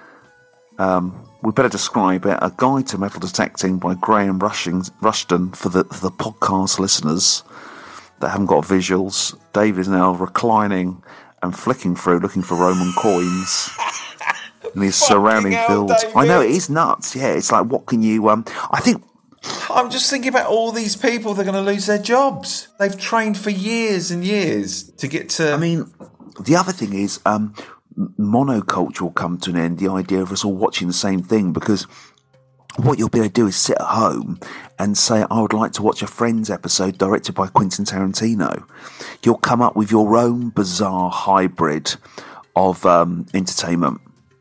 C: We better describe it. A Guide to Metal Detecting by Graham Rushton for the podcast listeners that haven't got visuals. Dave is now reclining and flicking through, looking for Roman coins in his surrounding fields.
B: David.
C: I know, it is nuts. Yeah, it's like, what can you... I think...
B: I'm just thinking about all these people that are going to lose their jobs. They've trained for years and years to get to...
C: The other thing is, monoculture will come to an end, the idea of us all watching the same thing, because what you'll be able to do is sit at home and say, I would like to watch a Friends episode directed by Quentin Tarantino. You'll come up with your own bizarre hybrid of entertainment.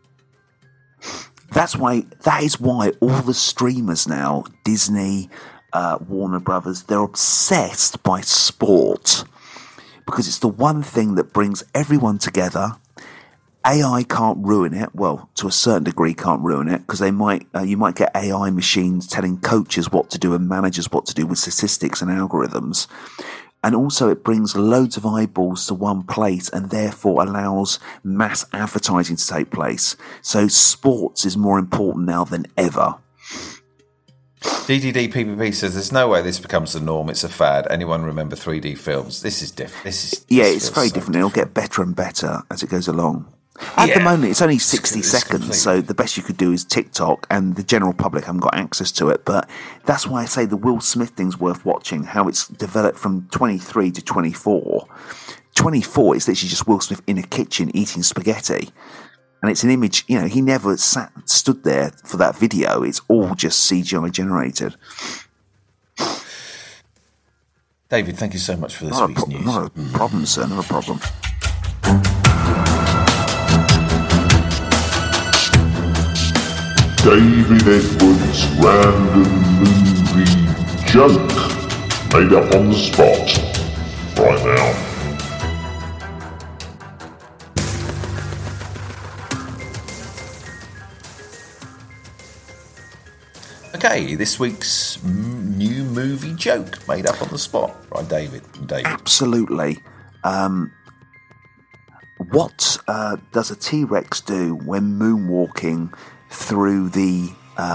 C: That is why all the streamers now, Disney, Warner Brothers, they're obsessed by sport. Because it's the one thing that brings everyone together. AI can't ruin it. Well, to a certain degree, can't ruin it because you might get AI machines telling coaches what to do and managers what to do with statistics and algorithms. And also, it brings loads of eyeballs to one place and therefore allows mass advertising to take place. So, sports is more important now than ever.
B: DDD PPP says there's no way this becomes the norm. It's a fad. Anyone remember 3D films? This is different.
C: It's very different. It'll get better and better as it goes along. At the moment, it's only 60 seconds, so the best you could do is TikTok, and the general public haven't got access to it. But that's why I say the Will Smith thing's worth watching, how it's developed from 23 to 24. 24 is literally just Will Smith in a kitchen eating spaghetti. And it's an image, he never stood there for that video. It's all just CGI generated.
B: David, thank you so much for this week's news.
C: Not a problem, sir. Not a problem.
D: David Edwards' random movie joke made up on the spot right now.
B: Okay, this week's new movie joke made up on the spot by David.
C: Absolutely. What does a T-Rex do when moonwalking through the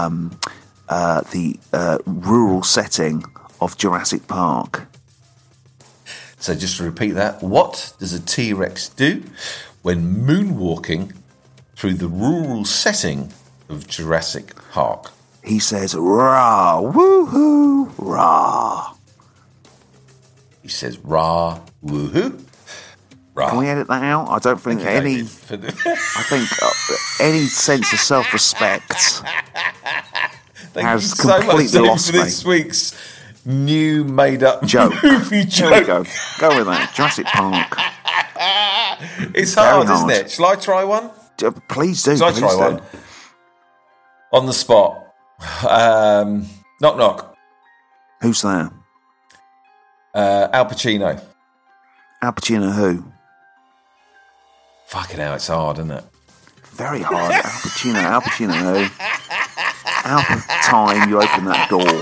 C: rural setting of Jurassic Park?
B: So just to repeat that, what does a T-Rex do when moonwalking through the rural setting of Jurassic Park?
C: He says, rah, woohoo, rah.
B: He says, rah, woohoo, rah.
C: Can we edit that out? I don't think any sense of self-respect has completely lost me.
B: This week's new made-up
C: joke.
B: Movie joke.
C: There we go. Go with that. Jurassic Park.
B: It's hard, isn't it? Shall I try one?
C: Please do.
B: Shall I try one? On the spot. Knock, knock.
C: Who's there?
B: Al Pacino.
C: Al Pacino who?
B: Fucking hell, it's hard, isn't it?
C: Very hard. Al Pacino who? Al time you open that door.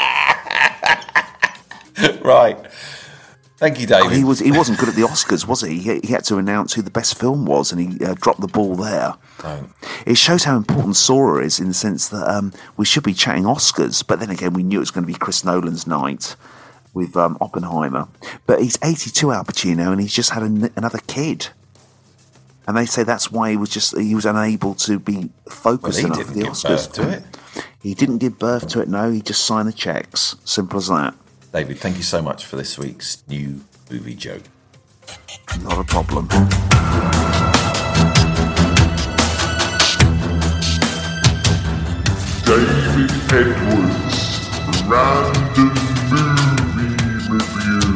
B: Right. Thank you, David.
C: He wasn't good at the Oscars, was he? He had to announce who the best film was, and he dropped the ball there.
B: Don't.
C: It shows how important Saw is in the sense that we should be chatting Oscars, but then again, we knew it was going to be Chris Nolan's night with Oppenheimer. But he's 82, Al Pacino, and he's just had another kid. And they say that's why he was unable to be focused enough for the Oscars.
B: He didn't give birth to it.
C: He didn't give birth to it, no. He just signed the checks. Simple as that.
B: David, thank you so much for this week's new movie joke.
C: Not a problem.
D: David Edwards, Random Movie Review.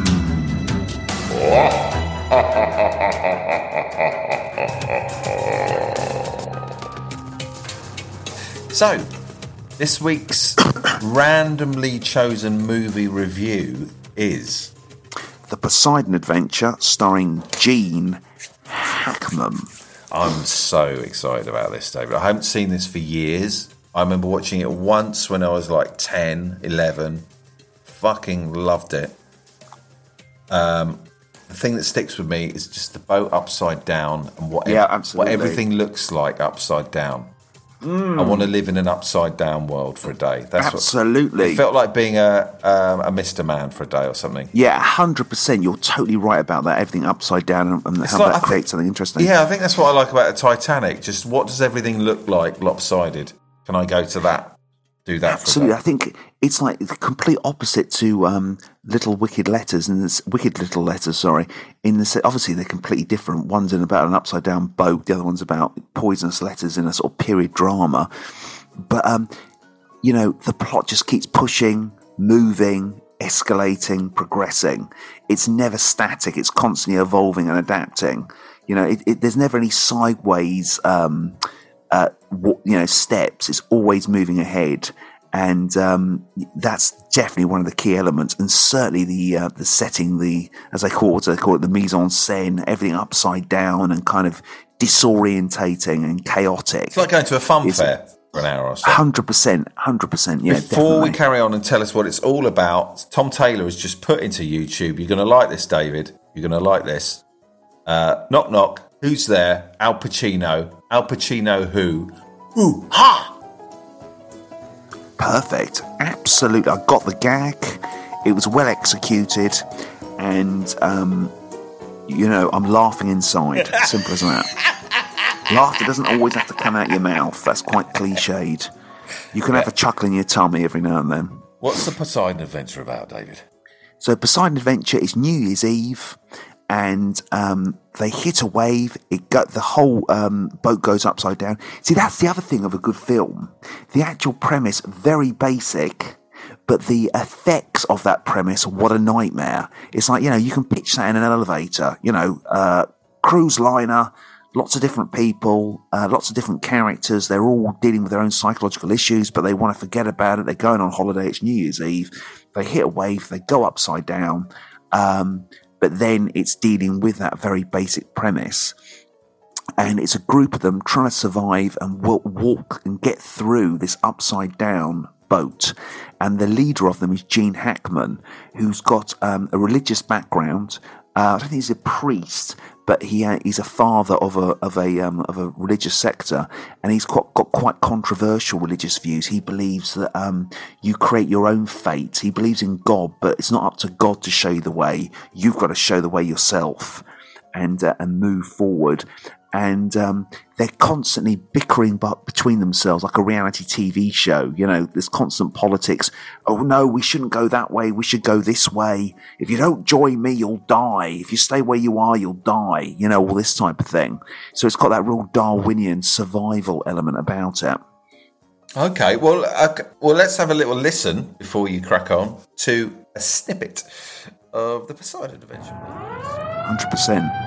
B: So, this week's randomly chosen movie review is
C: The Poseidon Adventure, starring Gene Hackman.
B: I'm so excited about this, David. I haven't seen this for years. I remember watching it once when I was like 10, 11. Fucking loved it. The thing that sticks with me is just the boat upside down and what everything looks like upside down. I want to live in an upside down world for a day.
C: Absolutely.
B: It felt like being a Mr. Man for a day or something.
C: Yeah, 100%. You're totally right about that. Everything upside down and how that creates something interesting.
B: Yeah, I think that's what I like about the Titanic. Just what does everything look like lopsided? Can I go to that? Do that.
C: Absolutely. I think it's like the complete opposite to Little Wicked Letters and Wicked Little Letters. Sorry, obviously they're completely different. One's about an upside down boat. The other one's about poisonous letters in a sort of period drama. But the plot just keeps pushing, moving, escalating, progressing. It's never static. It's constantly evolving and adapting. There's never any sideways. Steps. It's always moving ahead, and that's definitely one of the key elements. And certainly the setting, as they call it, the mise en scène, everything upside down and kind of disorientating and chaotic.
B: It's like going to a fun fair for an hour or so.
C: 100%. Yeah.
B: Before we carry on and tell us what it's all about, Tom Taylor has just put into YouTube. You're going to like this, David. You're going to like this. Knock, knock. Who's there? Al Pacino. Al Pacino who? Ooh, ha!
C: Perfect. Absolutely. I got the gag. It was well executed. And, I'm laughing inside. Simple as that. Laughter doesn't always have to come out your mouth. That's quite cliched. You can have a chuckle in your tummy every now and then.
B: What's the Poseidon Adventure about, David?
C: So Poseidon Adventure is New Year's Eve. And they hit a wave. The whole boat goes upside down. See, that's the other thing of a good film. The actual premise, very basic, but the effects of that premise, what a nightmare. It's like, you can pitch that in an elevator. Cruise liner, lots of different people, lots of different characters. They're all dealing with their own psychological issues, but they want to forget about it. They're going on holiday. It's New Year's Eve. They hit a wave. They go upside down. But then it's dealing with that very basic premise. And it's a group of them trying to survive and walk and get through this upside down boat. And the leader of them is Gene Hackman, who's got a religious background. I don't think he's a priest, but he's a father of a religious sector, and he's got quite controversial religious views. He believes that you create your own fate. He believes in God, but it's not up to God to show you the way. You've got to show the way yourself, and move forward. And they're constantly bickering between themselves, like a reality TV show. You know, there's constant politics. Oh no, we shouldn't go that way. We should go this way. If you don't join me, you'll die. If you stay where you are, you'll die. You know, all this type of thing. So it's got that real Darwinian survival element about it.
B: Okay, well, let's have a little listen before you crack on to a snippet of the Poseidon Adventure.
C: 100%.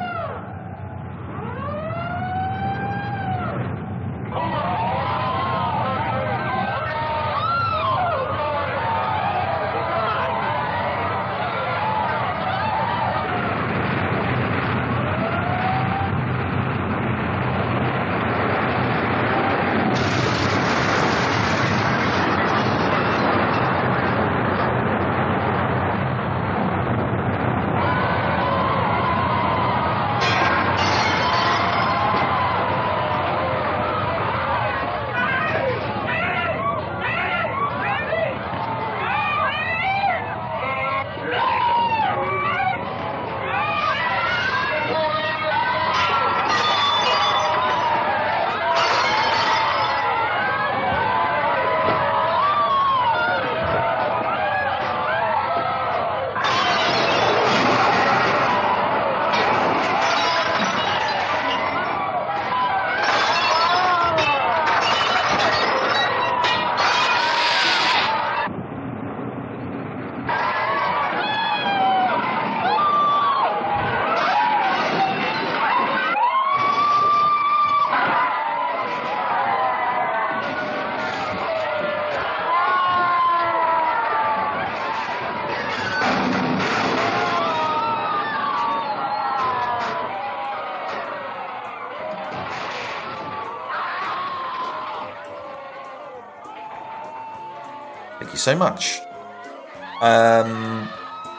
B: Thank you so much. I've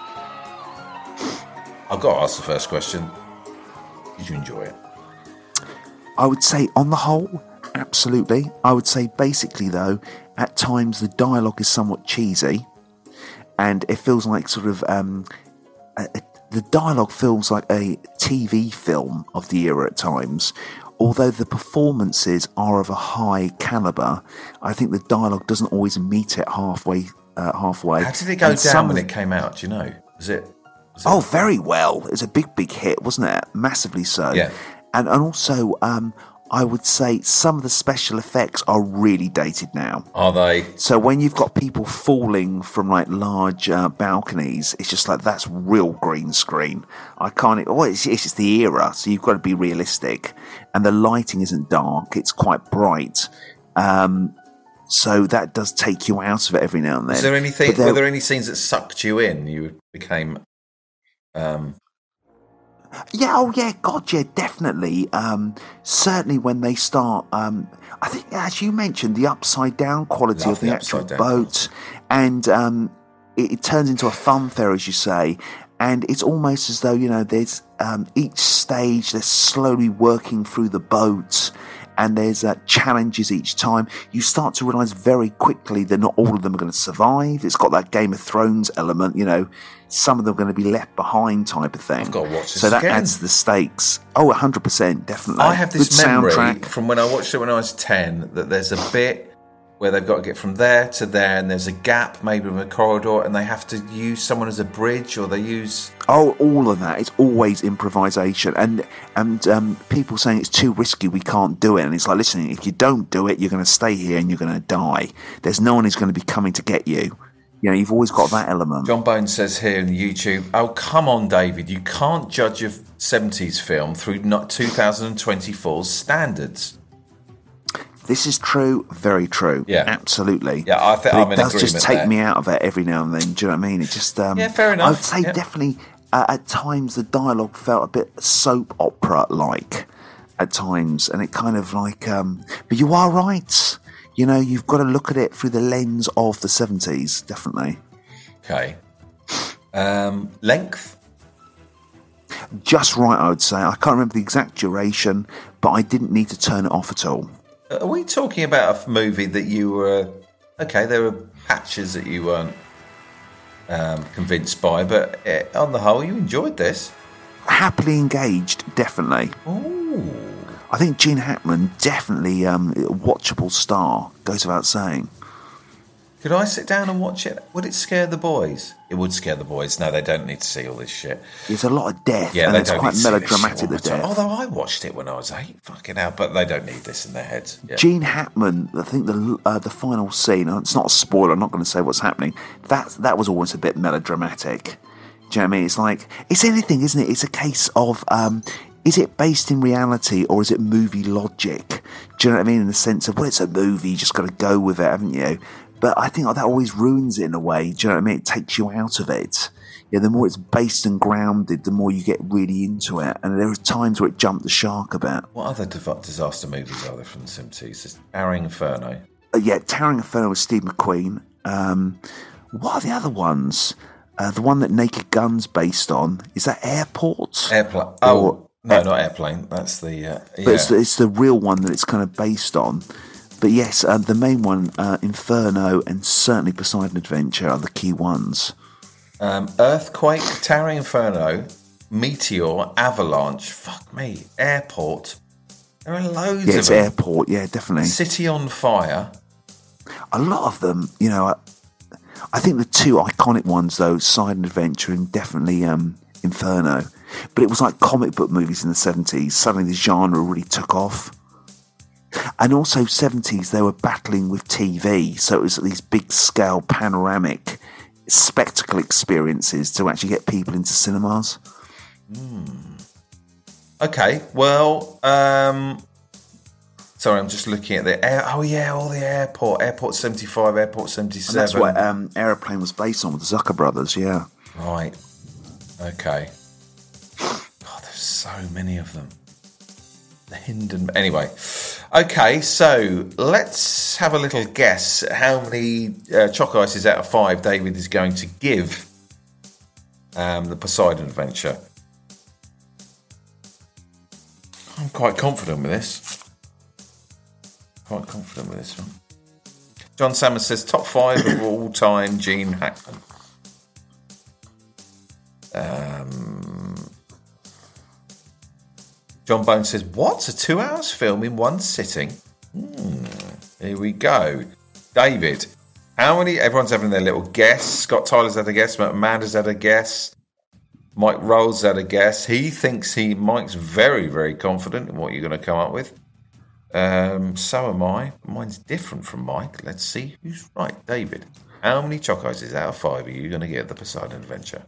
B: got to ask the first question. Did you enjoy it?
C: I would say on the whole, absolutely. I would say basically though, at times the dialogue is somewhat cheesy, and it feels like sort of the dialogue feels like a TV film of the era at times. Although the performances are of a high calibre, I think the dialogue doesn't always meet it halfway.
B: How did it go down when it came out? Do you know? Was it?
C: Oh, very well. It was a big hit, wasn't it? Massively so.
B: Yeah.
C: And also, I would say some of the special effects are really dated now.
B: Are they?
C: So when you've got people falling from like large balconies, it's just like that's real green screen. I can't. Well, it's just the era, so you've got to be realistic. And the lighting isn't dark; it's quite bright. So that does take you out of it every now and then.
B: Is there anything? Were there any scenes that sucked you in? You became.
C: Yeah, oh yeah, God, yeah, definitely. Certainly when they start, I think, as you mentioned, the upside down quality of the actual boat, and it turns into a fun fair, as you say, and it's almost as though, you know, there's each stage they're slowly working through the boat, and there's challenges each time. You start to realise very quickly that not all of them are going to survive. It's got that Game of Thrones element, you know, some of them are going to be left behind type of thing.
B: I've got to watch this
C: So that
B: again.
C: Adds to the stakes. Oh, 100%, definitely.
B: I have this
C: Good
B: memory
C: soundtrack.
B: from when I watched it when I was 10 that there's a bit where they've got to get from there to there, and there's a gap, maybe in a corridor, and they have to use someone as a bridge, or they use...
C: Oh, all of that. It's always improvisation. And people saying it's too risky, we can't do it. And it's like, listen, if you don't do it, you're going to stay here and you're going to die. There's no one who's going to be coming to get you. You know, you've always got that element.
B: John Bones says here in the YouTube, oh, come on, David, you can't judge a 70s film through 2024's standards.
C: This is true, very true.
B: Yeah.
C: Absolutely.
B: Yeah, I think I'm in agreement.
C: It does just take
B: there.
C: me out of it every now and then. Do you know what I mean? It just
B: yeah, fair enough.
C: I would say definitely at times the dialogue felt a bit soap opera like at times, and it kind of like. But you are right. you've got to look at it through the lens of the 70s, definitely.
B: Okay. Length?
C: Just right, I would say. I can't remember the exact duration, but I didn't need to turn it off at all.
B: Are we talking about a movie that you were... Okay, there were patches that you weren't convinced by, but on the whole, you enjoyed this.
C: Happily engaged, definitely.
B: Ooh.
C: I think Gene Hackman, definitely a watchable star, goes without saying.
B: Could I sit down and watch it? Would it scare the boys? It would scare the boys. No, they don't need to see all this shit.
C: There's a lot of death,
B: Yeah,
C: and
B: they
C: it's
B: don't
C: quite
B: need to see this
C: melodramatic,
B: shit all
C: the
B: the time.
C: death.
B: Although I watched it when I was 8, fucking hell, but they don't need this in their heads. Yeah.
C: Gene Hackman, I think the final scene, it's not a spoiler, I'm not going to say what's happening, that was always a bit melodramatic. Do you know what I mean? It's like, it's anything, isn't it? It's a case of, is it based in reality or is it movie logic? Do you know what I mean? In the sense of, well, it's a movie, you just got to go with it, haven't you? But I think that always ruins it in a way. Do you know what I mean? It takes you out of it. Yeah, the more it's based and grounded, the more you get really into it. And there are times where it jumped the shark a bit.
B: What other disaster movies are there from the 70s? There's Towering Inferno.
C: Towering Inferno with Steve McQueen. What are the other ones? The one that Naked Gun's based on, is that Airport?
B: Airplane. Oh, no, not Airplane. That's the...
C: But it's the real one that it's kind of based on. But yes, the main one, Inferno and certainly Poseidon Adventure are the key ones.
B: Earthquake, Towering Inferno, Meteor, Avalanche, fuck me, Airport. There are loads of them.
C: It's Airport, yeah, definitely.
B: City on Fire.
C: A lot of them, I think the two iconic ones, though, Poseidon Adventure and definitely Inferno. But it was like comic book movies in the 70s. Suddenly the genre really took off. And also 70s, they were battling with TV. So it was these big scale panoramic spectacle experiences to actually get people into cinemas.
B: Okay, well, sorry, I'm just looking at all the Airport 75, Airport 77.
C: And that's what Aeroplane was based on with the Zucker brothers, yeah.
B: Right, okay. God, there's so many of them. The Hinden... Anyway, okay, so let's have a little guess at how many chalk ices out of 5 David is going to give the Poseidon Adventure. I'm quite confident with this. Quite confident with this one. John Sammons says top 5 of all time, Gene Hackman. John Bones says, what? A 2 hours film in one sitting? Here we go. David, how many? Everyone's having their little guess. Scott Tyler's had a guess. Amanda's had a guess. Mike Rolls had a guess. He thinks Mike's very, very confident in what you're going to come up with. So am I. Mine's different from Mike. Let's see who's right. David, how many chalk ices out of 5 are you going to get the Poseidon Adventure?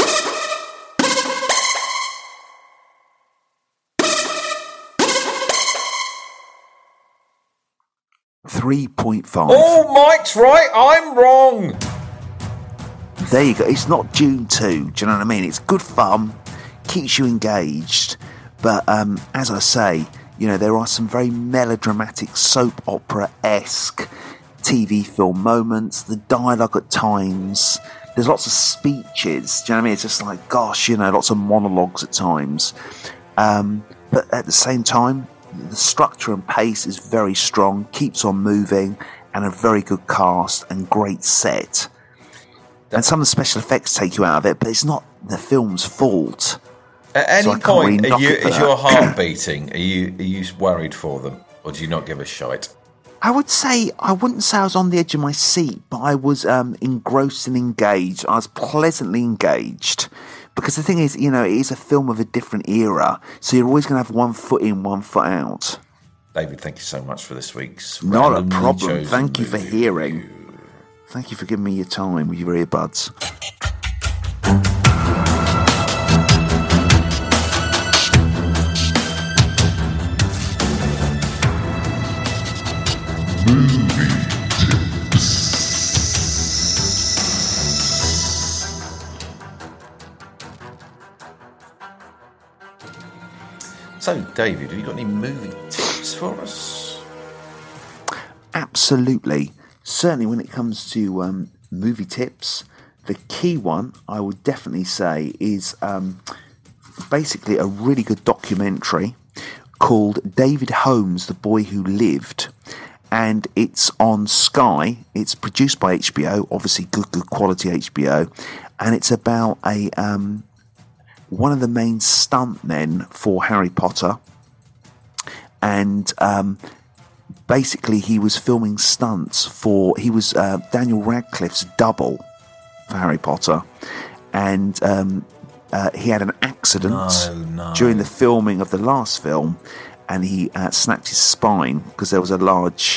C: 3.5.
B: Oh, Mike's right. I'm wrong.
C: There you go. It's not Dune 2. Do you know what I mean? It's good fun, keeps you engaged. But as I say, there are some very melodramatic, soap opera-esque TV film moments. The dialogue at times. There's lots of speeches. Do you know what I mean? It's just like, gosh, lots of monologues at times. But at the same time, the structure and pace is very strong, keeps on moving, and a very good cast and great set. And some of the special effects take you out of it, but it's not the film's fault.
B: At any point, is your heart beating? Are you worried for them, or do you not give a shite?
C: I wouldn't say I was on the edge of my seat, but I was engrossed and engaged. I was pleasantly engaged. Because the thing is, it is a film of a different era, so you're always going to have one foot in, one foot out.
B: David, thank you so much for this week's
C: Not a problem. Thank you for hearing. Thank you for giving me your time with your earbuds.
B: So, David, have you got any movie tips for us?
C: absolutely. Certainly when it comes to movie tips, the key one I would definitely say is basically a really good documentary called David Holmes, The Boy Who Lived. And it's on Sky. It's produced by HBO, obviously good quality HBO. And it's about one of the main stuntmen for Harry Potter. And basically he was filming stunts he was Daniel Radcliffe's double for Harry Potter. And he had an accident during the filming of the last film, and he snapped his spine because there was a large,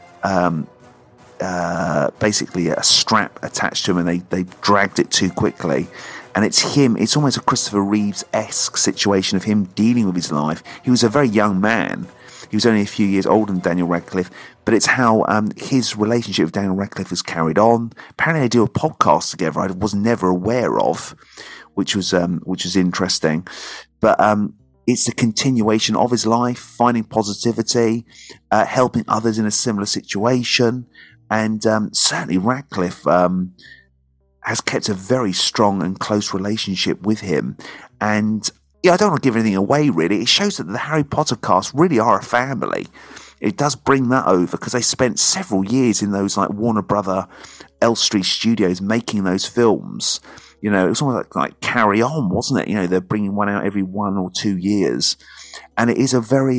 C: basically a strap attached to him, and they dragged it too quickly. And it's almost a Christopher Reeves-esque situation of him dealing with his life. He was a very young man. He was only a few years older than Daniel Radcliffe, but it's how his relationship with Daniel Radcliffe was carried on. Apparently they do a podcast together I was never aware of, which was interesting. But it's a continuation of his life, finding positivity, helping others in a similar situation. And certainly Radcliffe has kept a very strong and close relationship with him. And yeah, I don't want to give anything away, really. It shows that the Harry Potter cast really are a family. It does bring that over because they spent several years in those like Warner Brother, Elstree studios making those films. You know, it was almost like Carry On, wasn't it? You know, they're bringing one out every 1 or 2 years. And it is a very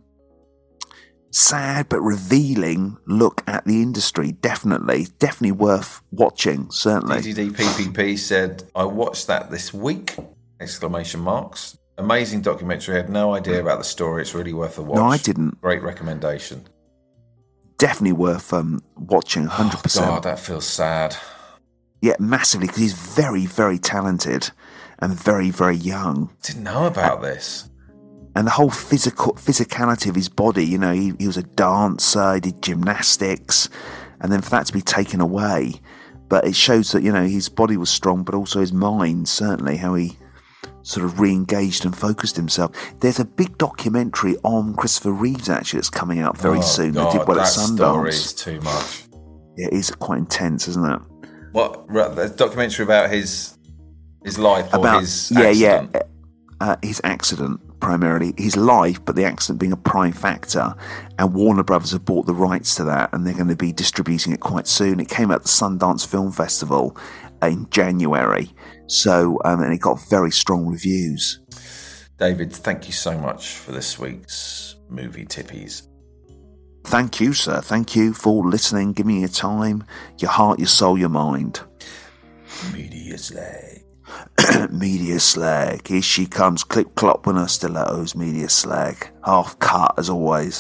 C: sad but revealing look at the industry. Definitely worth watching, certainly.
B: DDD PPP said, I watched that this week, ! Amazing documentary. I had no idea about the story. It's really worth a watch.
C: No, I didn't.
B: Great recommendation.
C: Definitely worth watching, 100%.
B: Oh, God, that feels sad.
C: Yeah, massively, because he's very, very talented and very, very young.
B: Didn't know about this.
C: And the whole physicality of his body, you know, he was a dancer, he did gymnastics, and then for that to be taken away. But it shows that, you know, his body was strong, but also his mind, certainly, how he sort of re-engaged and focused himself. There's a big documentary on Christopher Reeves, actually, that's coming out very soon.
B: God,
C: they did well at Sundance.
B: That story is too much.
C: Yeah, it is quite intense, isn't it?
B: What? A documentary about his life or his accident?
C: His accident, primarily. His life, but the accident being a prime factor. And Warner Brothers have bought the rights to that, and they're going to be distributing it quite soon. It came out at the Sundance Film Festival in January. So, and it got very strong reviews.
B: David, thank you so much for this week's Movie Tippies.
C: Thank you, sir. Thank you for listening, giving me your time, your heart, your soul, your mind.
B: Media slag.
C: Media slag. Here she comes, clip clop with her stilettos. Media slag. Half cut, as always.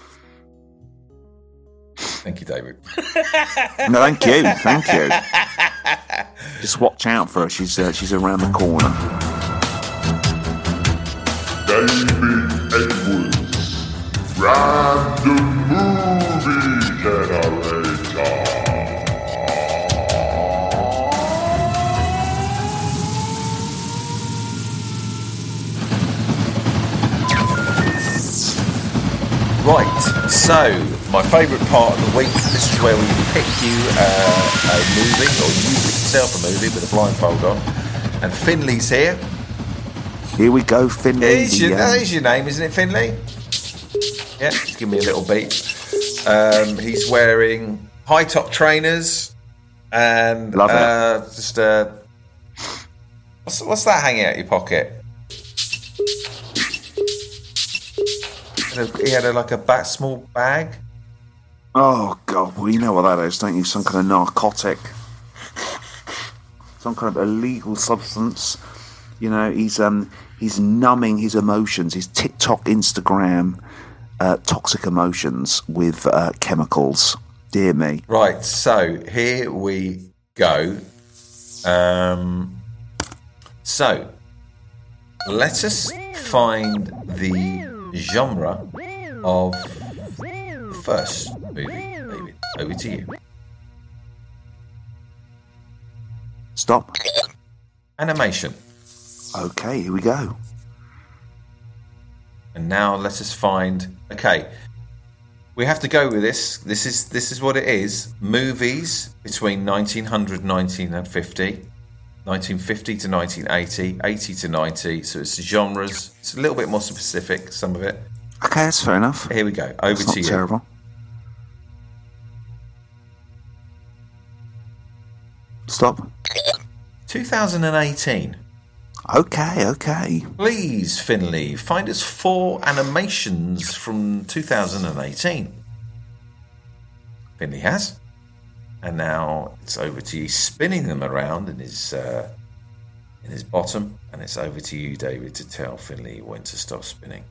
B: Thank you, David.
C: No, thank you. Thank you. Just watch out for her. She's around the corner.
D: David Edwards, Random Movie Generator.
B: Right, so my favourite part of the week, this is where we pick you a movie, or you pick yourself a movie with a blindfold on. And Finley's here.
C: Here we go, Finley.
B: There's your name, isn't it, Finley? Yeah, just give me a little beat. He's wearing high top trainers and
C: Love it.
B: Just what's that hanging out your pocket? He had a small bag.
C: Oh God! Well, you know what that is, don't you? Some kind of narcotic, some kind of illegal substance. You know, he's numbing his emotions, his TikTok, Instagram, toxic emotions with chemicals. Dear me.
B: Right. So here we go. So let us find the genre of the first movie. David, over to you.
C: Stop.
B: Animation.
C: Okay, here we go.
B: And now let us find... Okay. we have to go with this. This is what it is. Movies between 1900 and 1950. 1950 to 1980, 80 to 90. So it's genres. It's a little bit more specific, some of it.
C: Okay, that's fair enough.
B: Here we go. Over to you.
C: Not terrible. Stop.
B: 2018.
C: Okay.
B: Please, Finley, find us 4 animations from 2018. Finley has. And now it's over to you, spinning them around in his bottom. And it's over to you, David, to tell Finley when to stop spinning.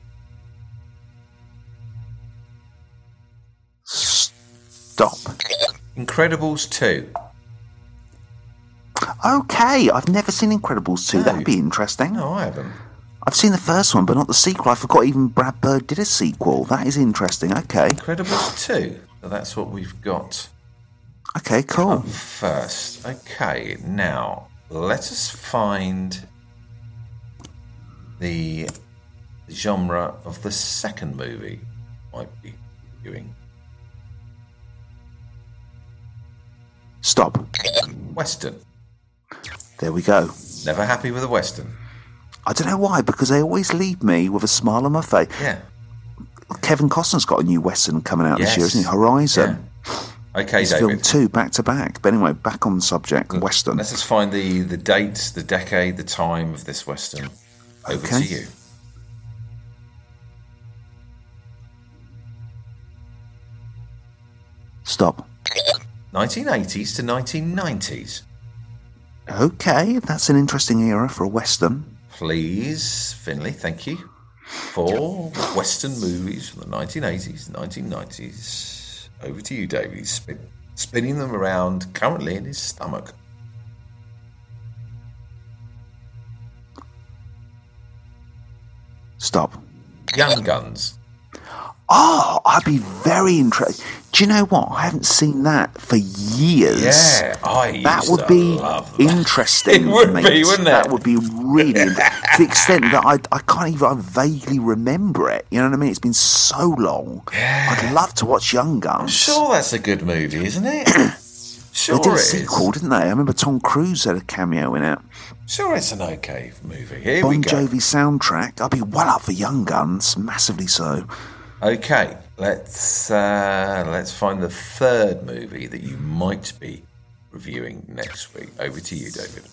C: Stop.
B: Incredibles 2.
C: Okay, I've never seen Incredibles 2.
B: No.
C: That'd be interesting.
B: No, I haven't.
C: I've seen the first one, but not the sequel. I forgot even Brad Bird did a sequel. That is interesting. Okay.
B: Incredibles 2. So that's what we've got.
C: Okay, cool.
B: First. Okay, now let us find the genre of the second movie might be viewing.
C: Stop.
B: Western.
C: There we go.
B: Never happy with a Western.
C: I don't know why, because they always leave me with a smile on my face.
B: Yeah.
C: Kevin Costner's got a new Western coming out this year,
B: Yes.
C: isn't he? Horizon.
B: Yeah. Okay,
C: He's
B: David.
C: filmed 2 back to back. But anyway, back on the subject, Western.
B: Let's just find the date, the decade, the time of this Western. Over
C: Okay.
B: to you.
C: Stop.
B: 1980s to 1990s.
C: Okay, that's an interesting era for a Western.
B: Please, Finley, thank you. 4 Western movies from the 1980s, 1990s. Over to you, David. He's spinning them around currently in his stomach.
C: Stop.
B: Young Guns.
C: Oh, I'd be very interested. Do you know what? I haven't seen that for years.
B: Yeah,
C: that would be interesting.
B: It would
C: mate.
B: be, wouldn't it?
C: That would be really to the extent that I can't even vaguely remember it. You know what I mean? It's been so long.
B: Yeah.
C: I'd love to watch Young Guns.
B: I'm sure that's a good movie, isn't it? Sure
C: They did
B: it
C: a
B: is.
C: sequel, didn't they? I remember Tom Cruise had a cameo in it.
B: Sure, it's an okay movie. Here we
C: Bon
B: go.
C: Jovi soundtrack. I'd be well up for Young Guns, massively so.
B: Okay, let's find the third movie that you might be reviewing next week. Over to you, David.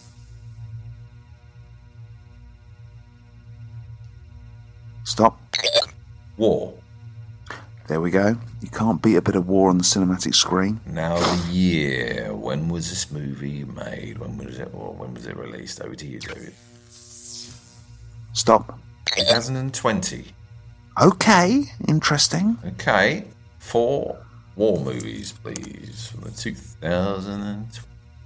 C: Stop.
B: War.
C: There we go. You can't beat a bit of war on the cinematic screen.
B: Now the year. When was this movie made? When was it released? Over to you, David.
C: Stop.
B: 2020.
C: Okay, interesting.
B: Okay, 4 war movies, please, from the 2020.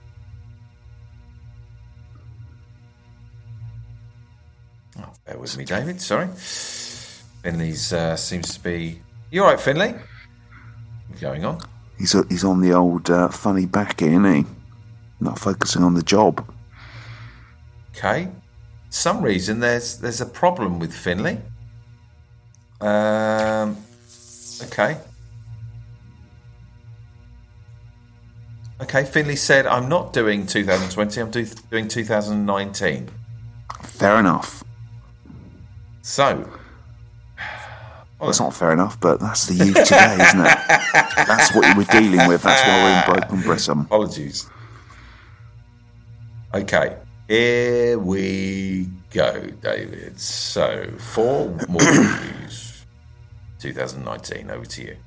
B: Oh, bear with me, David. Sorry. Finley's seems to be. You all right, Finley? What's going on?
C: He's on the old funny backy, isn't he? Not focusing on the job.
B: Okay. Some reason there's a problem with Finley. Okay. Okay, Finley said, I'm not doing 2020, I'm doing 2019.
C: Fair enough.
B: So.
C: Well, it's not fair enough, but that's the youth today, isn't it? That's what we're dealing with. That's why we're in Broken Britain.
B: Apologies. Okay, here we go, David. So, 4 more movies. 2019, over to you.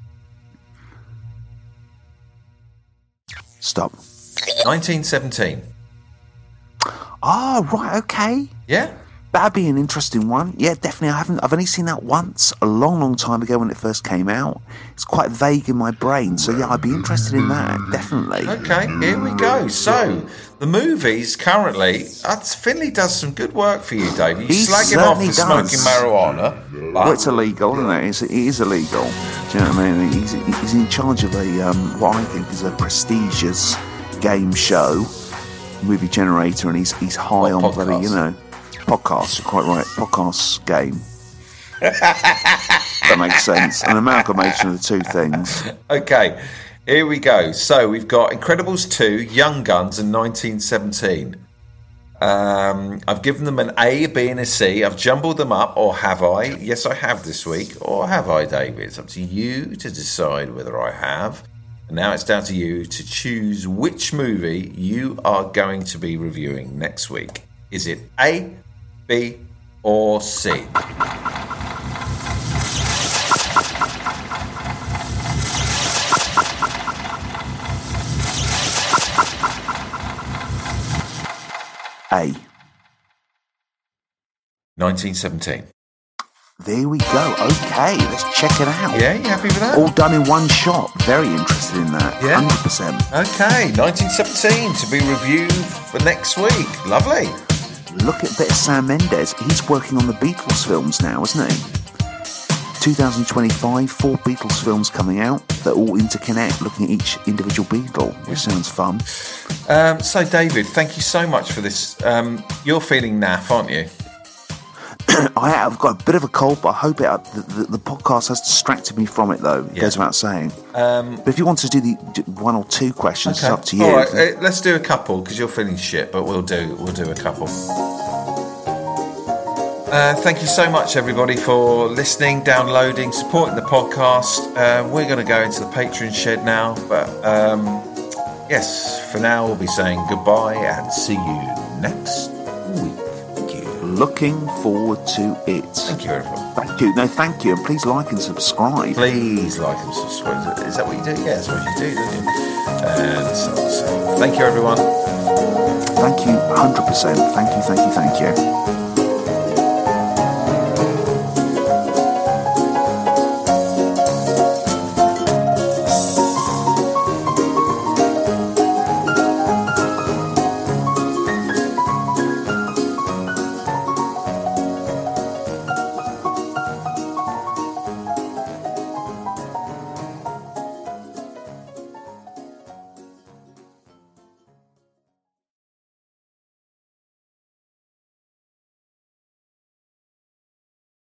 C: Stop.
B: 1917.
C: Oh, right, okay.
B: Yeah?
C: That'd be an interesting one. Yeah, definitely. I've only seen that once, a long, long time ago when it first came out. It's quite vague in my brain, so yeah, I'd be interested in that, definitely.
B: Okay, here we go. So, the movies currently, Finley does some good work for you, David. You
C: He
B: slag him off for
C: certainly
B: smoking
C: does.
B: marijuana.
C: Well, it's illegal, isn't it? It is illegal. Do you know what I mean? He's in charge of a what I think is a prestigious game show, movie generator, and he's high on bloody,
B: podcast?
C: podcasts. You're quite right. Podcasts game. that makes sense. An amalgamation of the two things.
B: Okay, here we go. So we've got Incredibles 2, Young Guns, and 1917. I've given them an A, a B, and a C. I've jumbled them up, or have I? Yes, I have this week. Or have I, David? It's up to you to decide whether I have. And now it's down to you to choose which movie you are going to be reviewing next week. Is it A, B, or C?
C: A.
B: 1917.
C: There we go. Okay, let's check it out.
B: Yeah, you happy with that?
C: All done in one shot. Very interested in that.
B: Yeah.
C: 100%.
B: Okay, 1917 to be reviewed for next week. Lovely.
C: Look at a bit of Sam Mendes. He's working on the Beatles films now, isn't he? 2025, 4 Beatles films coming out that all interconnect, looking at each individual Beatle, which sounds fun.
B: So, David, thank you so much for this. You're feeling naff, aren't you?
C: I've got a bit of a cold, but I hope the podcast has distracted me from it, though. It goes without saying. But if you want to do the 1 or 2 questions, It's up to you.
B: All right, let's do a couple, because you're feeling shit, but we'll do a couple. Thank you so much, everybody, for listening, downloading, supporting the podcast. We're going to go into the Patreon shed now, but yes, for now we'll be saying goodbye and see you next week. Thank you.
C: Looking forward to it.
B: Thank you, everyone.
C: Thank you. No, thank you, and please like and subscribe.
B: Please like and subscribe. Is that what you do? Yeah, that's what you do, don't you? And so thank you, everyone.
C: Thank you, 100%. Thank you.